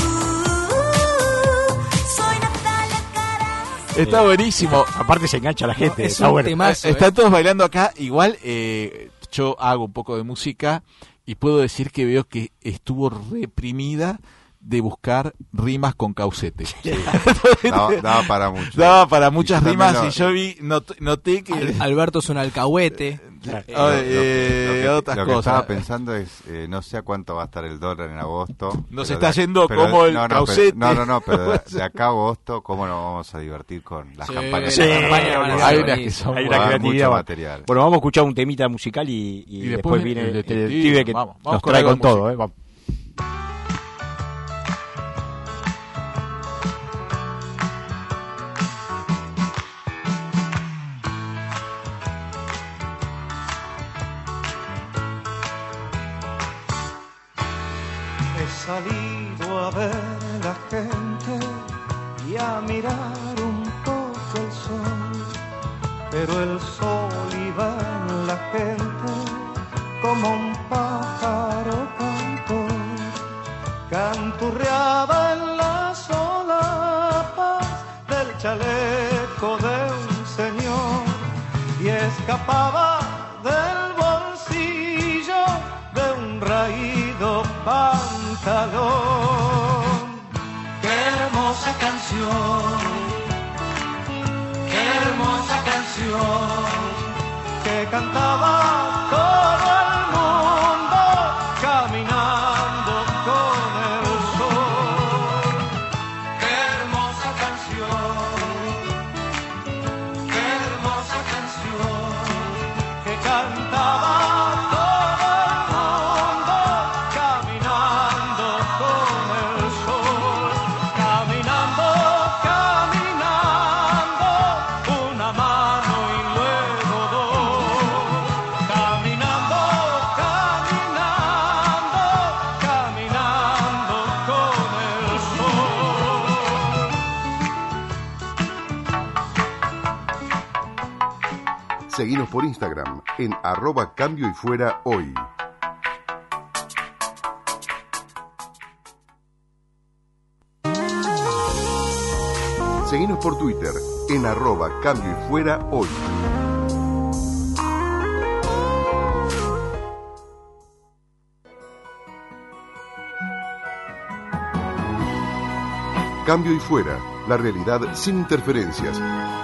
Soy Natalia Alcaraz. Está buenísimo. Aparte se engancha la gente. Es está un bueno. temazo, Están todos bailando acá. Igual yo hago un poco de música y puedo decir que veo que estuvo reprimida de buscar rimas con Caucete. Daba para mucho. Daba para muchas Y yo rimas también y yo noté que... Alberto es un alcahuete. otras lo que cosas. estaba pensando es, no sé a cuánto va a estar el dólar en agosto. Nos pero está yendo como el Caucete. Pero de acá a agosto, ¿cómo nos vamos a divertir con las Sí, campañas? la Sí, campaña van a ser hay unas que buenísimas. son Hay Va una a haber creatividad. mucho material. Bueno, vamos a escuchar un temita musical y después viene el detective que Vamos nos con trae algo con de todo. música. Vamos. He salido a ver la gente y a mirar un poco el sol, pero el sol iba en la gente como un pájaro cantor, canturreaba en las solapas del chaleco de un señor y escapaba del bolsillo de un raído pantalón. Qué hermosa canción, qué hermosa canción que cantaba todo el mundo caminando con el sol. Qué hermosa canción, qué hermosa canción que cantaba todo el mundo caminando con el sol, caminando, caminando, una mano y luego dos, caminando, caminando, caminando con el sol. Seguinos por Instagram en @cambioyfuerahoy. Seguinos por Twitter en @cambioyfuerahoy. Cambio y Fuera, la realidad sin interferencias.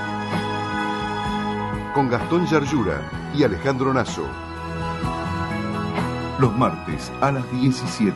Con Gastón Yarlura y Alejandro Nasso. Los martes a las 17.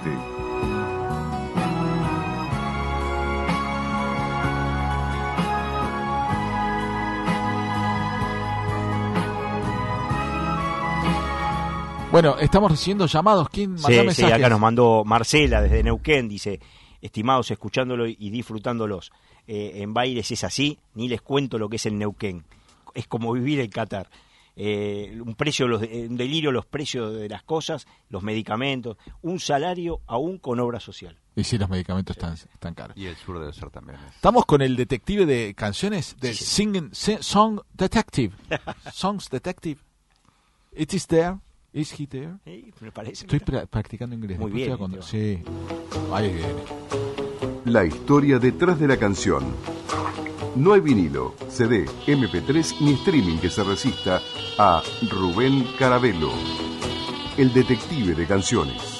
Bueno, estamos recibiendo llamados. ¿Quién mandó Sí, mensajes? acá nos mandó Marcela desde Neuquén, dice: estimados, escuchándolo y disfrutándolos. En Baires es así, ni les cuento lo que es el Neuquén. Es como vivir en Qatar. Un delirio los precios de las cosas, los medicamentos, un salario aún con obra social. Y sí, los medicamentos están caros. Y el sur debe ser también. Estamos con el detective de canciones, del Sí, Song Detective. Songs Detective. It is there. Is he there? Me parece. Estoy practicando inglés. Muy Después bien, te voy a Sí. Ahí viene. La historia detrás de la canción. No hay vinilo, CD, MP3 ni streaming que se resista a Rubén Carabello, el detective de canciones.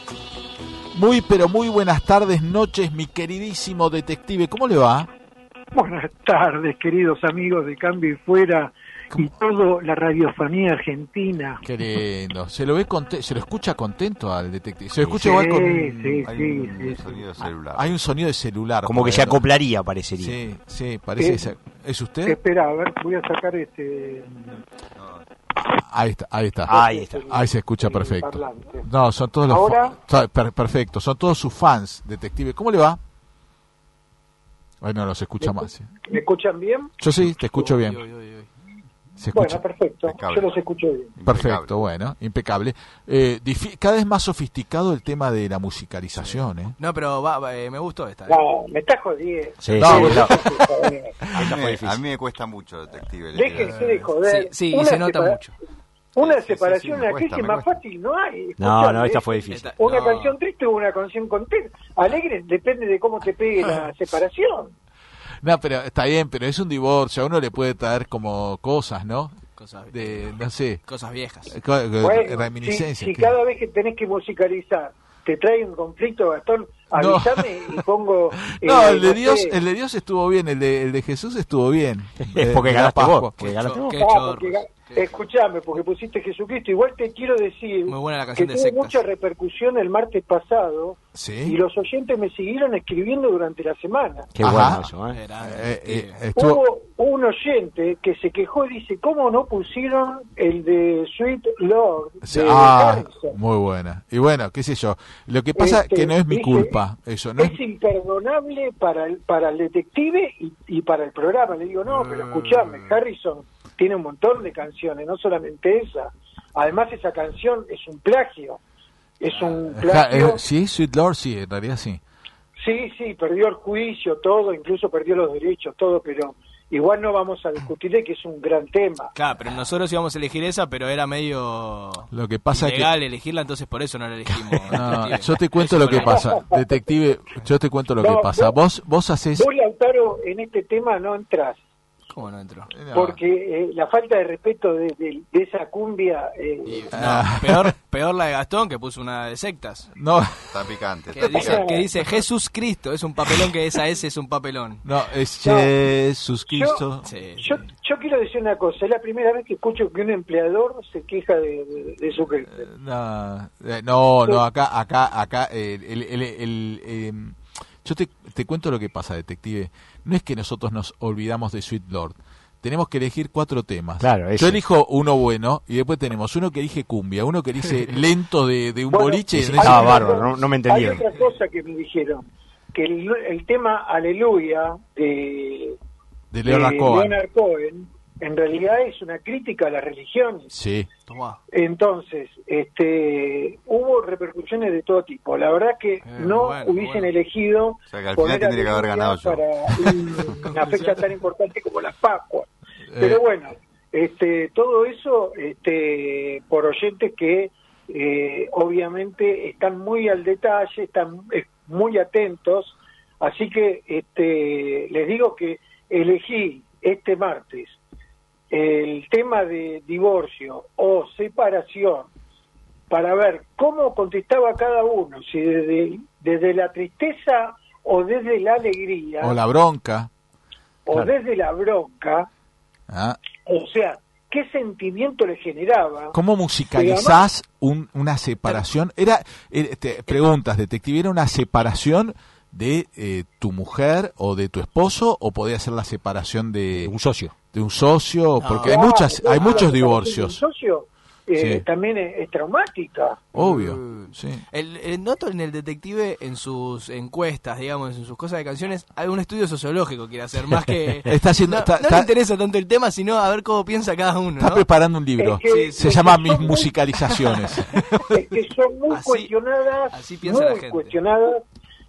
Muy, pero muy buenas tardes, noches, mi queridísimo detective. ¿Cómo le va? Buenas tardes, queridos amigos de Cambio y Fuera y toda la radiofonía argentina. Qué lindo. Se lo ve se lo escucha contento al detective. Se lo escucha igual con Hay un sonido de celular. Hay un sonido de celular. Como que se acoplaría, parecería. Sí, sí, parece. ¿Es usted? Espera, a ver, voy a sacar Ahí está. Ahí se escucha perfecto. parlante. No, son todos los ¿Ahora? perfecto, son todos sus fans, detective. ¿Cómo le va? Ay, no se escucha más. ¿Sí? ¿Me escuchan bien? Yo sí, te escucho bien. Se escucha. Bueno, perfecto. Impecable. Yo los escucho bien. Perfecto, bueno, impecable. Cada vez más sofisticado el tema de la musicalización, ¿eh? No, pero me gustó esta. No, me está jodiendo. Sí, No, sí, no. A mí me cuesta mucho, detective. Déjense de joder. Sí, y se nota mucho. Una Sí, separación me en la crisis cuesta, me más cuesta. fácil no hay. No, Escuchame, esta fue difícil. Una No. canción triste o una canción contenta. Alegre depende de cómo te pegue la separación. No, pero está bien, pero es un divorcio. A uno le puede traer como cosas, ¿no? Cosas, No sé, cosas viejas. Bueno, reminiscencias. si cada vez que tenés que musicalizar te trae un conflicto, Gastón, avísame y pongo... No, el de no Dios, sé. el de Dios estuvo bien, el de Jesús estuvo bien. Porque De la ganaste Pascua. vos. Porque ganaste vos. Qué Porque chorros. escuchame, porque pusiste Jesucristo. Igual te quiero decir Muy buena la que canción de tuvo sectas. mucha repercusión el martes pasado y Sí. los oyentes me siguieron escribiendo durante la semana. Qué Ajá. bueno eso, ¿eh? Estuvo. Hubo un oyente que se quejó y dice, ¿cómo no pusieron el de Sweet Lord? De Harrison? Muy buena. Y bueno, qué sé yo. Lo que pasa que no es mi dije, culpa. Eso no es. Es imperdonable para el detective y para el programa. Le digo, no, pero escuchame, Harrison tiene un montón de canciones, no solamente esa. Además, esa canción es un plagio. Es un plagio. Sí, Sweet Lord, sí, en realidad sí. Sí, perdió el juicio, todo, incluso perdió los derechos, todo, pero igual no vamos a discutir de que es un gran tema. Claro, pero nosotros íbamos a elegir esa, pero era medio Lo que pasa es ilegal elegirla, entonces por eso no la elegimos. No, detective. yo te cuento lo que pasa, detective. Yo te cuento lo que pasa. Vos haces. Vos, Lautaro, en este tema no entrás. ¿Cómo no entró? Porque la falta de respeto de esa cumbia... Peor la de Gastón, que puso una de sectas. No, Está picante. Que dice Jesús Cristo, es un papelón, que esa S es un papelón. no, es Jesús Cristo. Sí. Yo quiero decir una cosa, es la primera vez que escucho que un empleador se queja de su jefe. No, acá, yo te cuento lo que pasa, detective. No es que nosotros nos olvidamos de Sweet Lord. Tenemos que elegir 4 temas. Claro, yo eso. elijo uno bueno y después tenemos uno que elige cumbia, uno que elige lento de un Bueno, boliche. hay Ah, otra bárbaro, cosa- no me Hay entendieron. otra cosa que me dijeron, que el tema Aleluya de Leonard Cohen. Leonard Cohen en realidad es una crítica a las religiones. Sí. Tomá. Entonces, hubo repercusiones de todo tipo. La verdad que no bueno, hubiesen bueno. elegido O sea, que al poner final tendría que haber Aleluya ganado yo. para una fecha tan importante como la Pascua. Pero bueno, todo eso por oyentes que obviamente están muy al detalle, están muy atentos. Así que les digo que elegí este martes el tema de divorcio o separación para ver cómo contestaba cada uno, si desde la tristeza o desde la alegría O la bronca. o Claro. desde la bronca, ¿Ah? o sea, qué sentimiento le generaba. ¿Cómo musicalizás una separación? Preguntas, detective, ¿era una separación de tu mujer o de tu esposo o podía ser la separación de Un socio. un socio? No. Porque hay Ah, muchos la separación divorcios. de un socio, Sí. también es traumática. Obvio, sí. Noto en el detective, en sus encuestas, digamos, en sus cosas de canciones, hay un estudio sociológico que quiere hacer, más que... Está haciendo, no le interesa tanto el tema, sino a ver cómo piensa cada uno, está ¿no? preparando un libro. Es que- Se es llama que Mis son muy- musicalizaciones. Es que son muy Así- cuestionadas, así piensa la muy gente. cuestionadas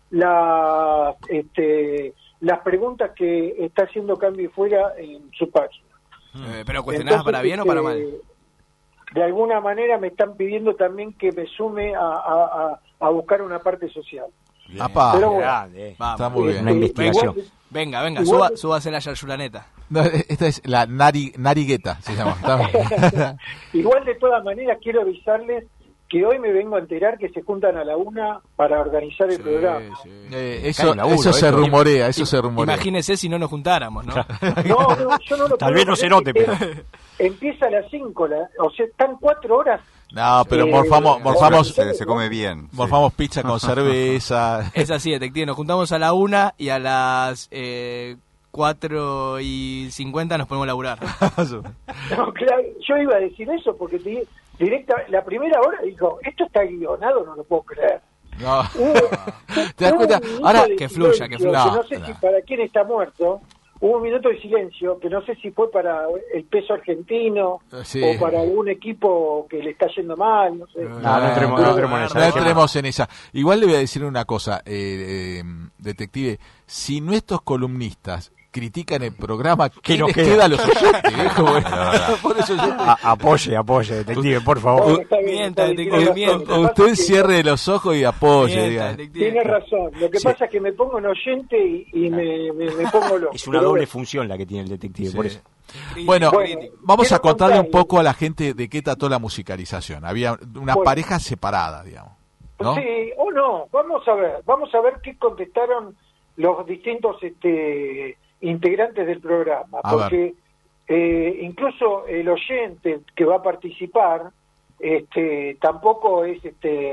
las preguntas que está haciendo Cambio y Fuera en su página. Pero cuestionadas Entonces, para bien o para mal. De alguna manera me están pidiendo también que me sume a buscar una parte social. Apá, Pero bueno, Grande. Vamos. está muy bien. Una investigación. Venga, Igual- súbase la yarchulaneta. No, esta es la narigueta, se llama. Está bien. Igual de todas maneras quiero avisarles que hoy me vengo a enterar que se juntan a la 1 para organizar el programa. Eso se rumorea, Imagínese si no nos juntáramos, ¿no? No, yo no lo Tal vez no se note, pero... Empieza a las 5, o sea, están 4 horas. No, pero morfamos se come bien. Morfamos pizza con cerveza. Es así, detective, nos juntamos a la 1 y a las 4:50 nos ponemos a laburar. No, claro, yo iba a decir eso porque la primera hora dijo, esto está guionado, no lo puedo creer. No. ¿Te das cuenta? Ahora que fluya. No sé si para quién está muerto. Hubo un minuto de silencio, que no sé si fue para el peso argentino o para algún equipo que le está yendo mal, no sé. No entremos en esa. Igual le voy a decir una cosa, detective, si nuestros columnistas critican el programa, ¿qué les queda a los oyentes, viejo? Por eso apoye, detective, por favor. Mienta, detective, mienta. Usted cierre los ojos y apoye, diga. Tiene razón, lo que pasa es que me pongo en oyente y me pongo loco. Es una doble función la que tiene el detective, por eso. Bueno, vamos a contarle un poco a la gente de qué trató la musicalización. Había una pareja separada, digamos, ¿no? Sí, o no, vamos a ver qué contestaron los distintos integrantes del programa, porque incluso el oyente que va a participar tampoco es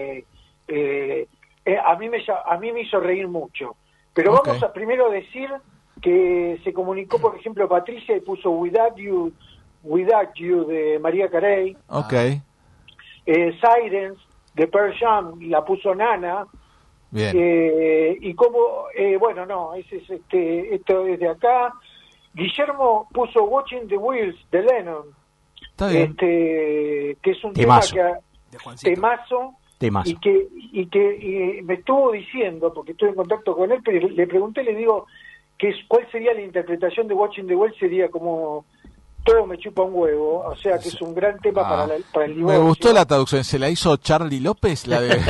a mí me hizo reír mucho, pero vamos a primero decir que se comunicó, por ejemplo, Patricia y puso Without You de María Carey. Sirens de Pearl Jam la puso Nana. Bien. Y como esto es de acá. Guillermo puso Watching the Wheels de Lennon. Está bien. Que es un temazo. temazo y que me estuvo diciendo, porque estuve en contacto con él, pero le pregunté, le digo cuál sería la interpretación de Watching the Wheels. Sería como todo me chupa un huevo, o sea que es un gran tema para el divorcio. Me gustó la traducción, ¿se la hizo Charlie López? La de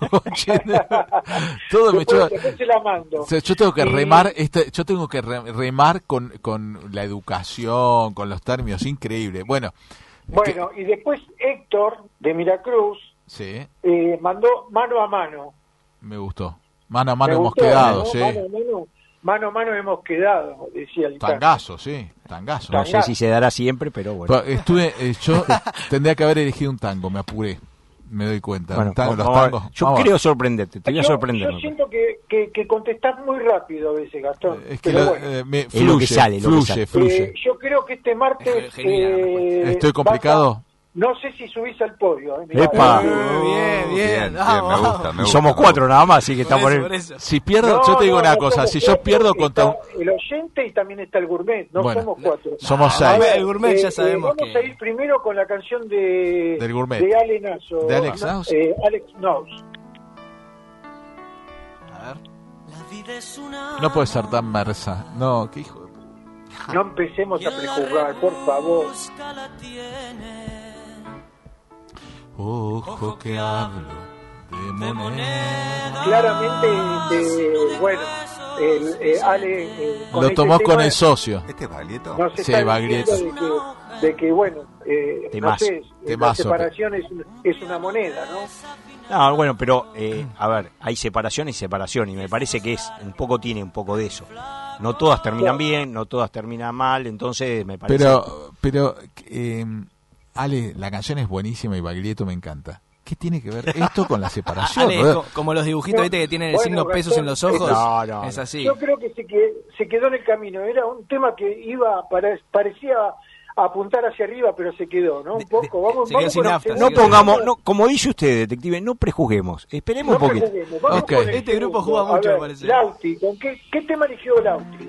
todo me chupa. Se la mando. O sea, yo tengo que remar, remar con la educación, con los términos, increíble. Bueno, y después Héctor de Miracruz mandó Mano a Mano. Me gustó. Mano a mano hemos quedado, ¿no? sí. Mano a mano hemos quedado, decía el tangazo, sí, tangazo. No sé si se dará siempre, pero bueno. Yo tendría que haber elegido un tango, me apuré, me doy cuenta. Bueno, los tangos. Yo creo sorprenderte, te voy a sorprender. Yo siento que contestás muy rápido a veces, Gastón. Es que fluye. Yo creo que este martes... ¿Estoy complicado? No sé si subís al podio. ¡Epa! Bien, me gusta. Somos 4 nada más, así que estamos por eso. Si pierdo, yo te digo una cosa, si yo pierdo contra el oyente y también está el gourmet, somos 4. Somos 6. El gourmet ya sabemos vamos a ir primero con la canción del gourmet. De Ale Nazo. ¿De Alex Naus? Alex Naus. A ver. No puede ser tan mersa. No, qué hijo de... No empecemos a prejuzgar, por favor. Ojo que hablo de moneda. Claramente, Ale lo tomó con el socio. ¿Este es Baglietto? No se Baglietto. De que no sé, la separación es una moneda, ¿no? No, bueno, pero a ver, hay separación y separación, y me parece que tiene un poco de eso. No todas terminan bien, no todas terminan mal, entonces me parece... Pero Ale, la canción es buenísima y Baglietto me encanta. ¿Qué tiene que ver esto con la separación? Ale, como los dibujitos, ¿viste? Que tienen el signo pesos en los ojos. No, es así. Yo creo que se quedó en el camino. Era un tema que parecía apuntar hacia arriba, pero se quedó, ¿no? Un poco. Vamos no pongamos, como dice usted, detective, no prejuzguemos. Esperemos un poquito. Este grupo juega mucho, me parece. Lauti, ¿con qué tema eligió Lauti?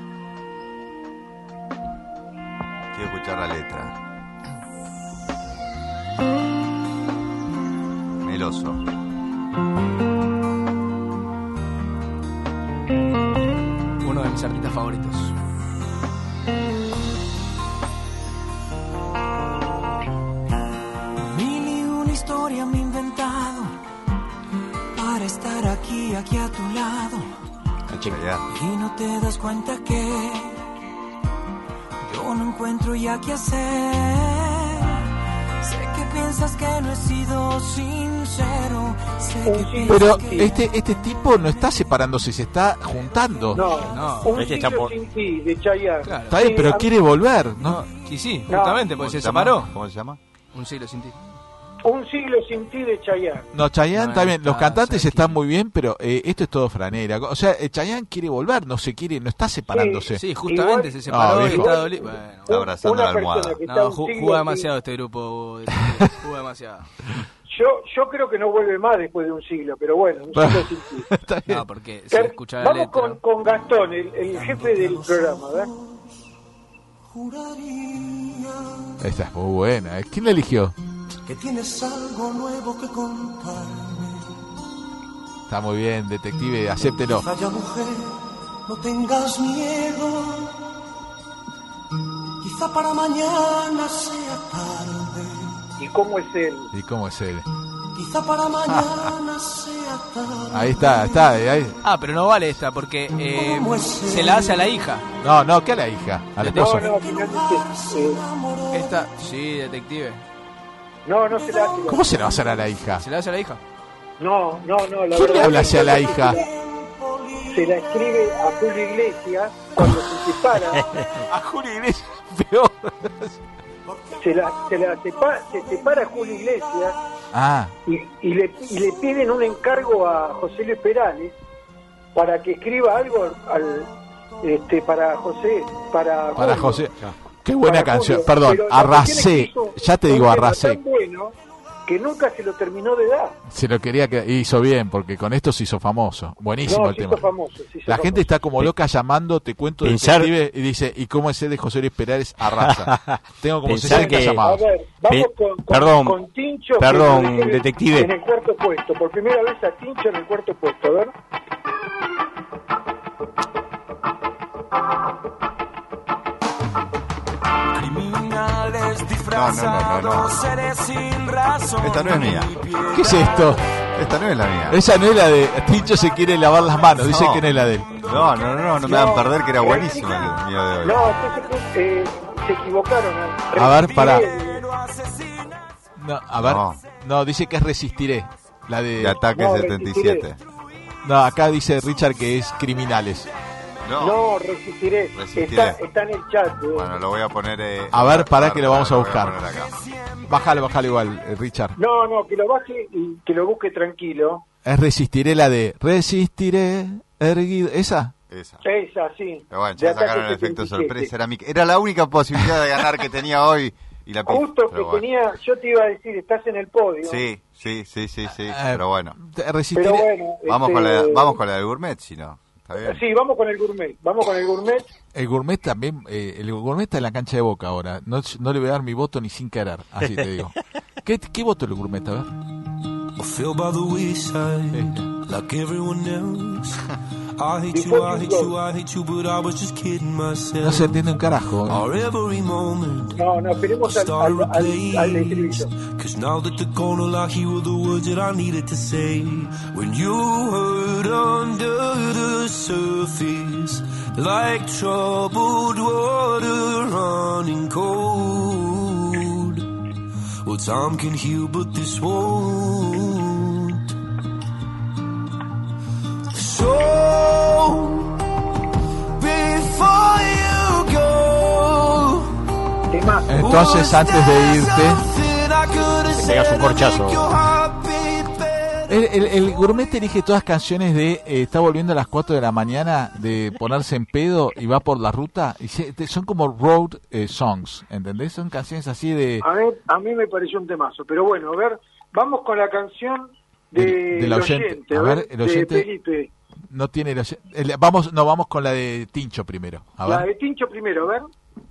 Quiero escuchar la letra. Meloso. Uno de mis artistas favoritos. Mil y una historia me he inventado para estar aquí a tu lado. Y no te das cuenta que yo no encuentro ya qué hacer. Sé que piensas que no he sido sincero. Pero este tipo no está separándose, se está juntando. No. Un siglo sin ti, de Chayanne. Claro. Está bien, pero quiere volver, ¿no? Y sí, justamente, porque se separó. ¿Cómo se llama? Un siglo sin ti. Un siglo sin ti de Chayanne. No, Chayanne también, los cantantes ¿sabes están muy bien, pero esto es todo franera. O sea, Chayanne quiere volver, no está separándose. Sí, justamente Igual- se separó y viejo. está dolido. Bueno, Está abrazando Una la almohada. persona que está no, un siglo juega sin- demasiado este grupo. Juega demasiado. Yo creo que no vuelve más después de un siglo, pero bueno, un siglo sin ti. Está bien. No, porque se escucha la Vamos letra. con Gastón, el jefe del programa, ¿verdad? Esta es muy buena. ¿Quién la eligió? Que tienes algo nuevo que contarme. Está muy bien, detective, acéptelo. Vaya mujer, no tengas miedo. Quizá para mañana sea tarde. ¿Y cómo es él? ¿Y cómo es él? Quizá para mañana sea tarde. Ahí está. Ahí. Pero no vale esta, porque se la hace a la hija. No, ¿qué a la hija? A la esposa. No, finalmente. Esta, sí, detective. No se la hace. ¿Cómo se la va a hacer a la hija? ¿Se la hace a la hija? No, la ¿Quién verdad. le habla hacia la hija? Se la escribe a Julio Iglesias cuando se separa. A Julio Iglesias, peor. Se separa Julio Iglesias y le piden un encargo a José Luis Perales para que escriba algo para José. Qué buena para canción. Julio. Perdón, Pero la cuestión es que arrasé. hizo Ya te un digo, tema arrasé. tan bueno que nunca se lo terminó de dar. Se lo quería que hizo bien, porque con esto se hizo famoso. Buenísimo el se tema. hizo famoso, se hizo La famoso. gente está como loca llamando, te cuento de Pensar- detective, y dice, ¿y cómo es de José Luis Perales? Arrasa. Tengo como Pensar 60 que- A llamados. ver, vamos Perdón, con Tincho. perdón, que lo dejé detective. En el cuarto puesto. Por primera vez a Tincho en el cuarto puesto. A ver. Criminales disfrazados, seres sin razón. Esta no es mía. ¿Qué es esto? Esta no es la mía. Esa no es la de Tincho se quiere lavar las manos, dice No. que no es la de él. No me hagan perder que era buenísimo el mío de hoy. No, entonces se equivocaron. A ver, pará. Resistiré. No, a ver, No. no, dice que es Resistiré. La De de... Ataque No, 77. No, acá dice Richard que es Criminales. No, resistiré. Resistiré. Está en el chat. Bueno, lo voy a poner. A ver, pará que lo vamos a voy buscar. poner acá. Bájalo igual, Richard. No, que lo baje y que lo busque tranquilo. Es Resistiré la de Resistiré, erguido. ¿Esa? Esa. Esa, sí. Pero bueno, De ya sacaron Ataque el efecto 77. sorpresa. Era la única posibilidad de ganar que tenía hoy. Y la Justo que pero bueno. tenía, yo te iba a decir, estás en el podio. Sí. Pero bueno. Resistiré. Pero bueno, Vamos con la del gourmet, si no. ¿Está bien? Sí, vamos con el gourmet. El gourmet también, el gourmet está en la cancha de Boca ahora. No le voy a dar mi voto ni sin querer, así te digo. ¿Qué voto el gourmet? A ver. I feel by the wayside, like everyone else. I hate you, but I was just kidding myself. No se entiende un carajo. Our every moment, No, esperemos al estribillo. cause now that they're gone, all I hear were the words that I needed to say. When you hurt under the surface, like troubled water running cold. Well, time can heal, but this won't. So, before you go, Entonces, antes de irte, Que pegas un corchazo. el gourmet elige todas canciones de está volviendo a las 4 de la mañana de ponerse en pedo y va por la ruta y son como road songs, ¿entendés? Son canciones así de A mí me pareció un temazo, pero bueno, a ver, vamos con la canción del oyente, A ver, el de oyente Felipe. no tiene vamos con la de Tincho primero. A La ver. de Tincho primero, a ver.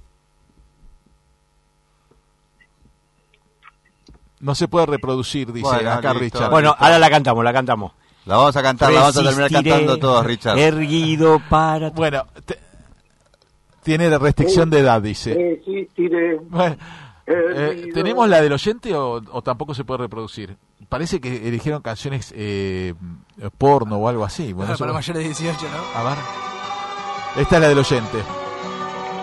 No se puede reproducir, dice Bueno, acá listo. Richard. Bueno, ahora la cantamos. La vamos a cantar, la vamos a terminar Resistiré, cantando todos, Richard. Erguido para... Bueno, tiene la restricción de edad, dice. Resistiré. Bueno, ¿tenemos la del oyente o tampoco se puede reproducir? Parece que eligieron canciones porno o algo así. Bueno, Para mayores de 18, ¿no? A ver. Esta es la del oyente.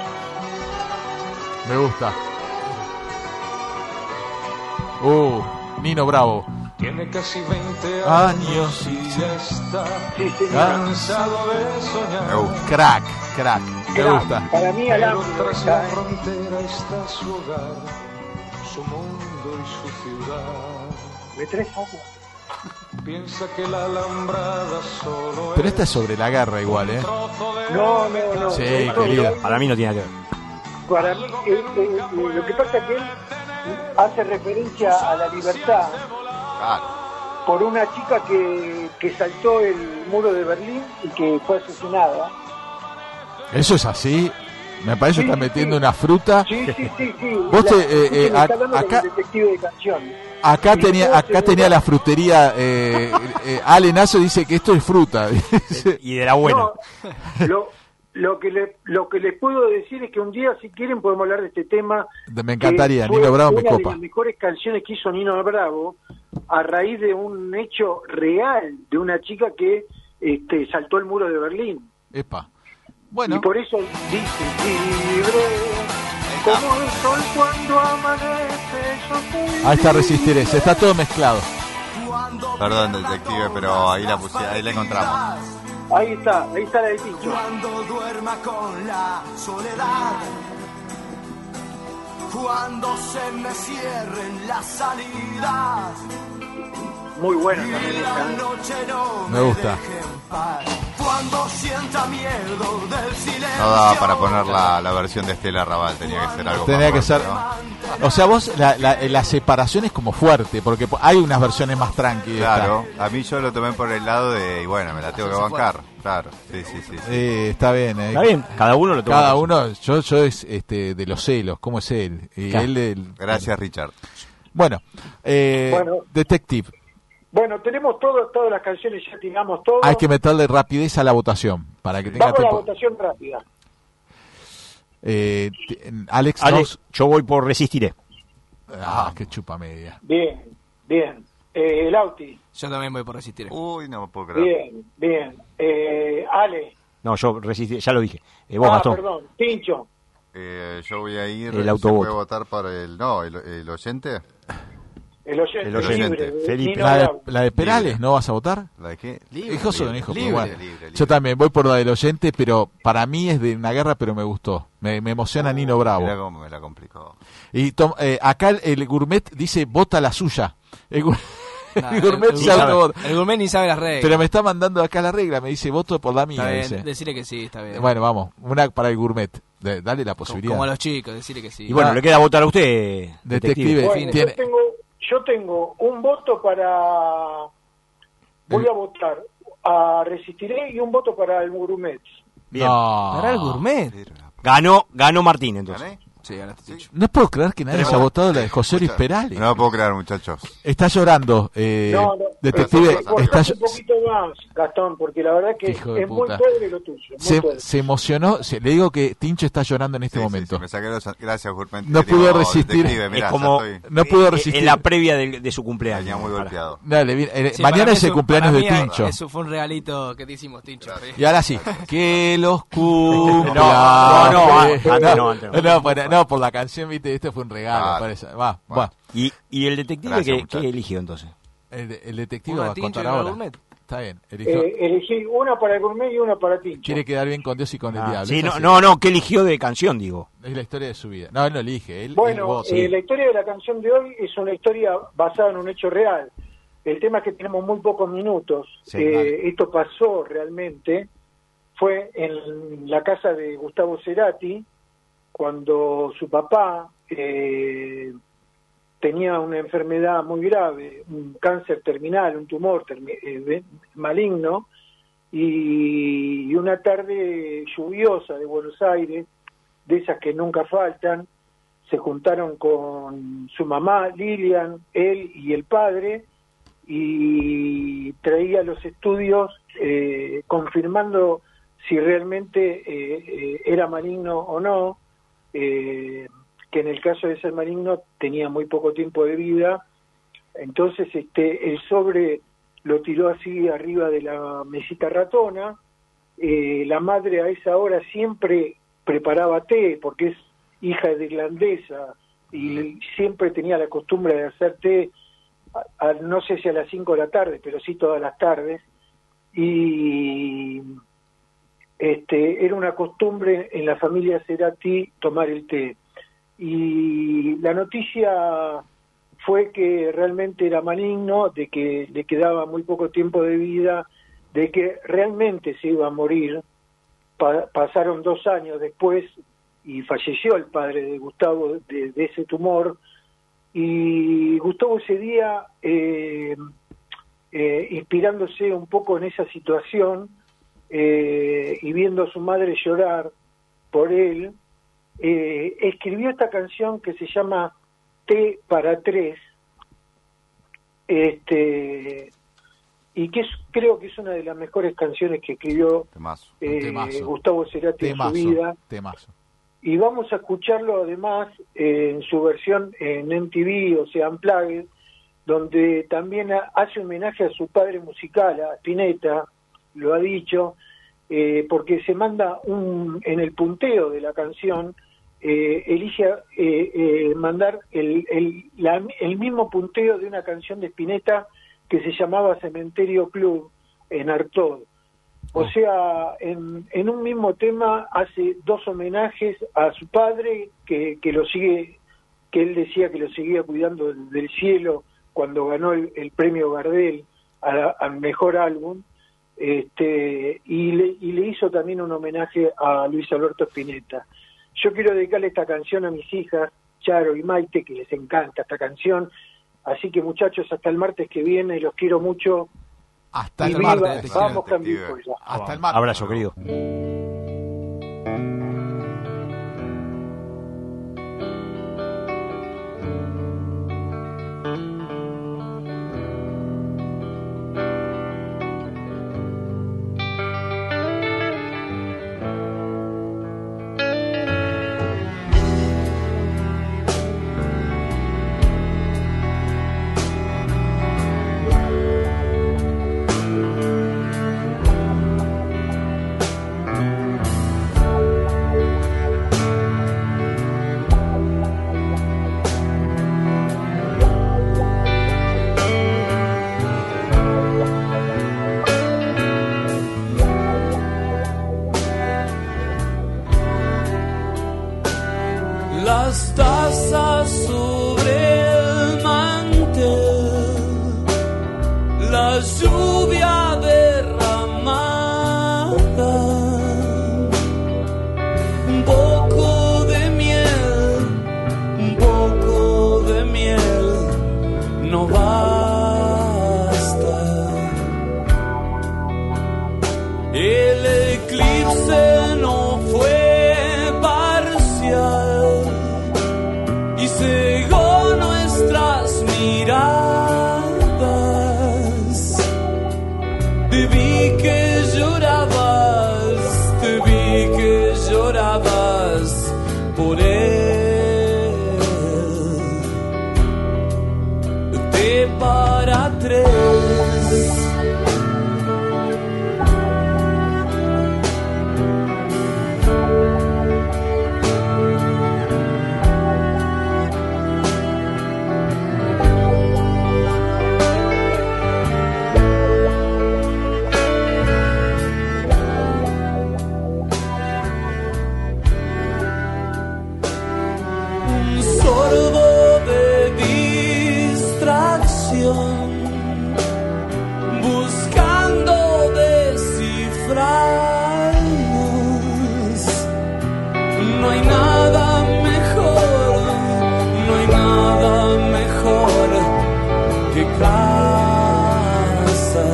Me gusta. Nino Bravo. Tiene casi 20 años y ya está Sí, señor. cansado de soñar. Crack, me gusta. Para mí, Pero Alambre tras la está, frontera está su hogar, su mundo y su ciudad. ¿Me traes agua? Piensa que la alambrada solo Pero esta es sobre la guerra igual, ¿eh? No. Sí, Esto- querida. Para mí no tiene nada que ver. Para mí, lo que pasa es que él hace referencia a la libertad por una chica que saltó el muro de Berlín y que fue asesinada. Eso es así. Me parece que Sí, está metiendo una fruta. Sí. Vos La- te- está hablando acá- con el detective de canciones. Acá Y tenía después, la frutería. Ale Nazo dice que esto es fruta. Y de la buena. No, lo que les puedo decir es que un día, si quieren, podemos hablar de este tema. Me encantaría, que fue Nino Bravo me una de copa. las mejores canciones que hizo Nino Bravo a raíz de un hecho real de una chica que saltó el muro de Berlín. Epa. Bueno. Y por eso dice libre como el sol cuando amanece. Yo soy Ahí está libre. Resistiré. Se está todo mezclado. Perdón, detective, pero ahí la encontramos. Ahí está la de Tincho. Cuando duerma con la soledad, cuando se me cierren las salidas, Muy buena y también la esta, ¿eh? noche no Me gusta. deje en paz, cuando sienta miedo del silencio. No daba para poner la versión de Estela Raval, tenía que ser algo Tenía que más ser. fuerte, O sea, vos la separación es como fuerte, porque hay unas versiones más tranquilas. Claro, a mí yo lo tomé por el lado de, y bueno, me la tengo que bancar. Claro, sí. Está bien. Está bien, cada uno lo toma. Cada uno, yo es de los celos, ¿cómo es él? Y Claro. él Gracias, Richard. Bueno, Bueno. Detective, Bueno, tenemos todas las canciones, ya tiramos todo. hay que meterle rapidez a la votación para que tenga Vamos a la tiempo. votación rápida. Alex, Alex, yo voy por Resistiré. qué chupa media. Bien. Lauti. Yo también voy por Resistiré. Uy, no me puedo creer. Bien. Ale. No, yo Resistiré, ya lo dije. Vos, Gastón. Perdón. Tincho. Yo voy a ir. El ¿Se autovoto. puede votar para el oyente? El oyente. El oyente. Libre, Felipe. Nino La Bravo. de Perales, Libre. ¿no vas a votar? ¿La de qué? Hijo son hijos, pero libre, bueno. libre. Yo también voy por la del oyente, pero para mí es de una guerra, pero me gustó. Me emociona Nino Bravo. Mirá cómo me la complicó. Y acá el gourmet dice vota la suya. El Nah, gourmet el se autovota. el gourmet ni sabe las reglas. Pero me está mandando acá la regla, me dice voto por la Está mía. bien, Dice. decirle que sí, está bien. Bueno, vamos, una para el gourmet. Dale la posibilidad. Como a los chicos, decirle que sí. Y bueno, le queda votar a usted, Detective. Bueno, Tiene- yo tengo un voto para... Voy a votar a Resistiré y un voto para el Gourmet. Bien. No. ¿Para el gourmet? Ganó Martín, entonces. ¿Gané? Sí, ganaste, Ticho. No puedo creer que nadie haya votado la de José Luis Perales. No lo puedo creer, muchachos. Está llorando, detective. Pero Está, Un poquito más, Gastón, porque la verdad que Hijo de es muy puta. pobre lo tuyo. Muy pobre. se emocionó. Le digo que Tincho está llorando en este momento. Me saqué gracias, Gourmet. No pudo resistir. Detective, mirá, Es como ya estoy No pudo resistir. en la previa de su cumpleaños. ya muy golpeado. Dale, bien, Sí, mañana para mí es el cumpleaños para de mí Tincho. Eso fue un regalito que te hicimos, Tincho. Y ahora sí, que los cumpla. No, por la canción, viste, este fue un regalo. Claro. Parece. Va. ¿Y el detective Gracias, qué muchachos. eligió entonces? El detective Una va a Tincho contar y una ahora. gourmet. Está bien. Eligió. Elegí una para el Gourmet y una para Tincho. Quiere quedar bien con Dios y con el diablo. Sí, Es no, así. no, ¿qué eligió de canción, digo? Es la historia de su vida. No, él no elige. Él Bueno, vota. la historia de la canción de hoy es una historia basada en un hecho real. El tema es que tenemos muy pocos minutos. Sí, vale. Esto pasó realmente. Fue en la casa de Gustavo Cerati, cuando su papá tenía una enfermedad muy grave, un cáncer terminal, un tumor maligno, y una tarde lluviosa de Buenos Aires, de esas que nunca faltan, se juntaron con su mamá, Lilian, él y el padre, y traía los estudios confirmando si realmente era maligno o no, que en el caso de ser maligno tenía muy poco tiempo de vida. Entonces el sobre lo tiró así arriba de la mesita ratona. La madre a esa hora siempre preparaba té, porque es hija de irlandesa, y siempre tenía la costumbre de hacer té no sé si a las 5 de la tarde, pero sí todas las tardes, y era una costumbre en la familia Cerati tomar el té. Y la noticia fue que realmente era maligno, de que le quedaba muy poco tiempo de vida, de que realmente se iba a morir. Pasaron 2 años después y falleció el padre de Gustavo de ese tumor, y Gustavo ese día, inspirándose un poco en esa situación y viendo a su madre llorar por él, escribió esta canción que se llama Té para tres, y que creo que es una de las mejores canciones que escribió Gustavo Cerati en su vida. Temazo. Y vamos a escucharlo además en su versión en MTV, o sea, Unplugged, donde también hace homenaje a su padre musical, a Spinetta, lo ha dicho, porque se manda en el punteo de la canción, elige mandar el mismo punteo de una canción de Spinetta que se llamaba Cementerio Club en Artaud. O sea, en un mismo tema hace 2 homenajes a su padre, que lo sigue, que él decía que lo seguía cuidando del cielo cuando ganó el premio Gardel al mejor álbum, y le hizo también un homenaje a Luis Alberto Spinetta. Yo quiero dedicarle esta canción a mis hijas, Charo y Maite, que les encanta esta canción. Así que, muchachos, hasta el martes que viene, los quiero mucho. Hasta el martes. Vamos, Cambio y Fuera. Hasta el martes. Abrazo, querido. Las tazas sobre el mantel, la lluvia derramada, un poco de miel no basta. El eclipse no fue parcial y cegó nuestras miradas. Te vi que llorabas por él. Té para tres. Sorbo de distracción, buscando descifrarnos. No hay nada mejor que casa.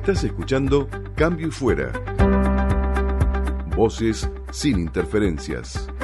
Estás escuchando Cambio y Fuera. Voces sin interferencias.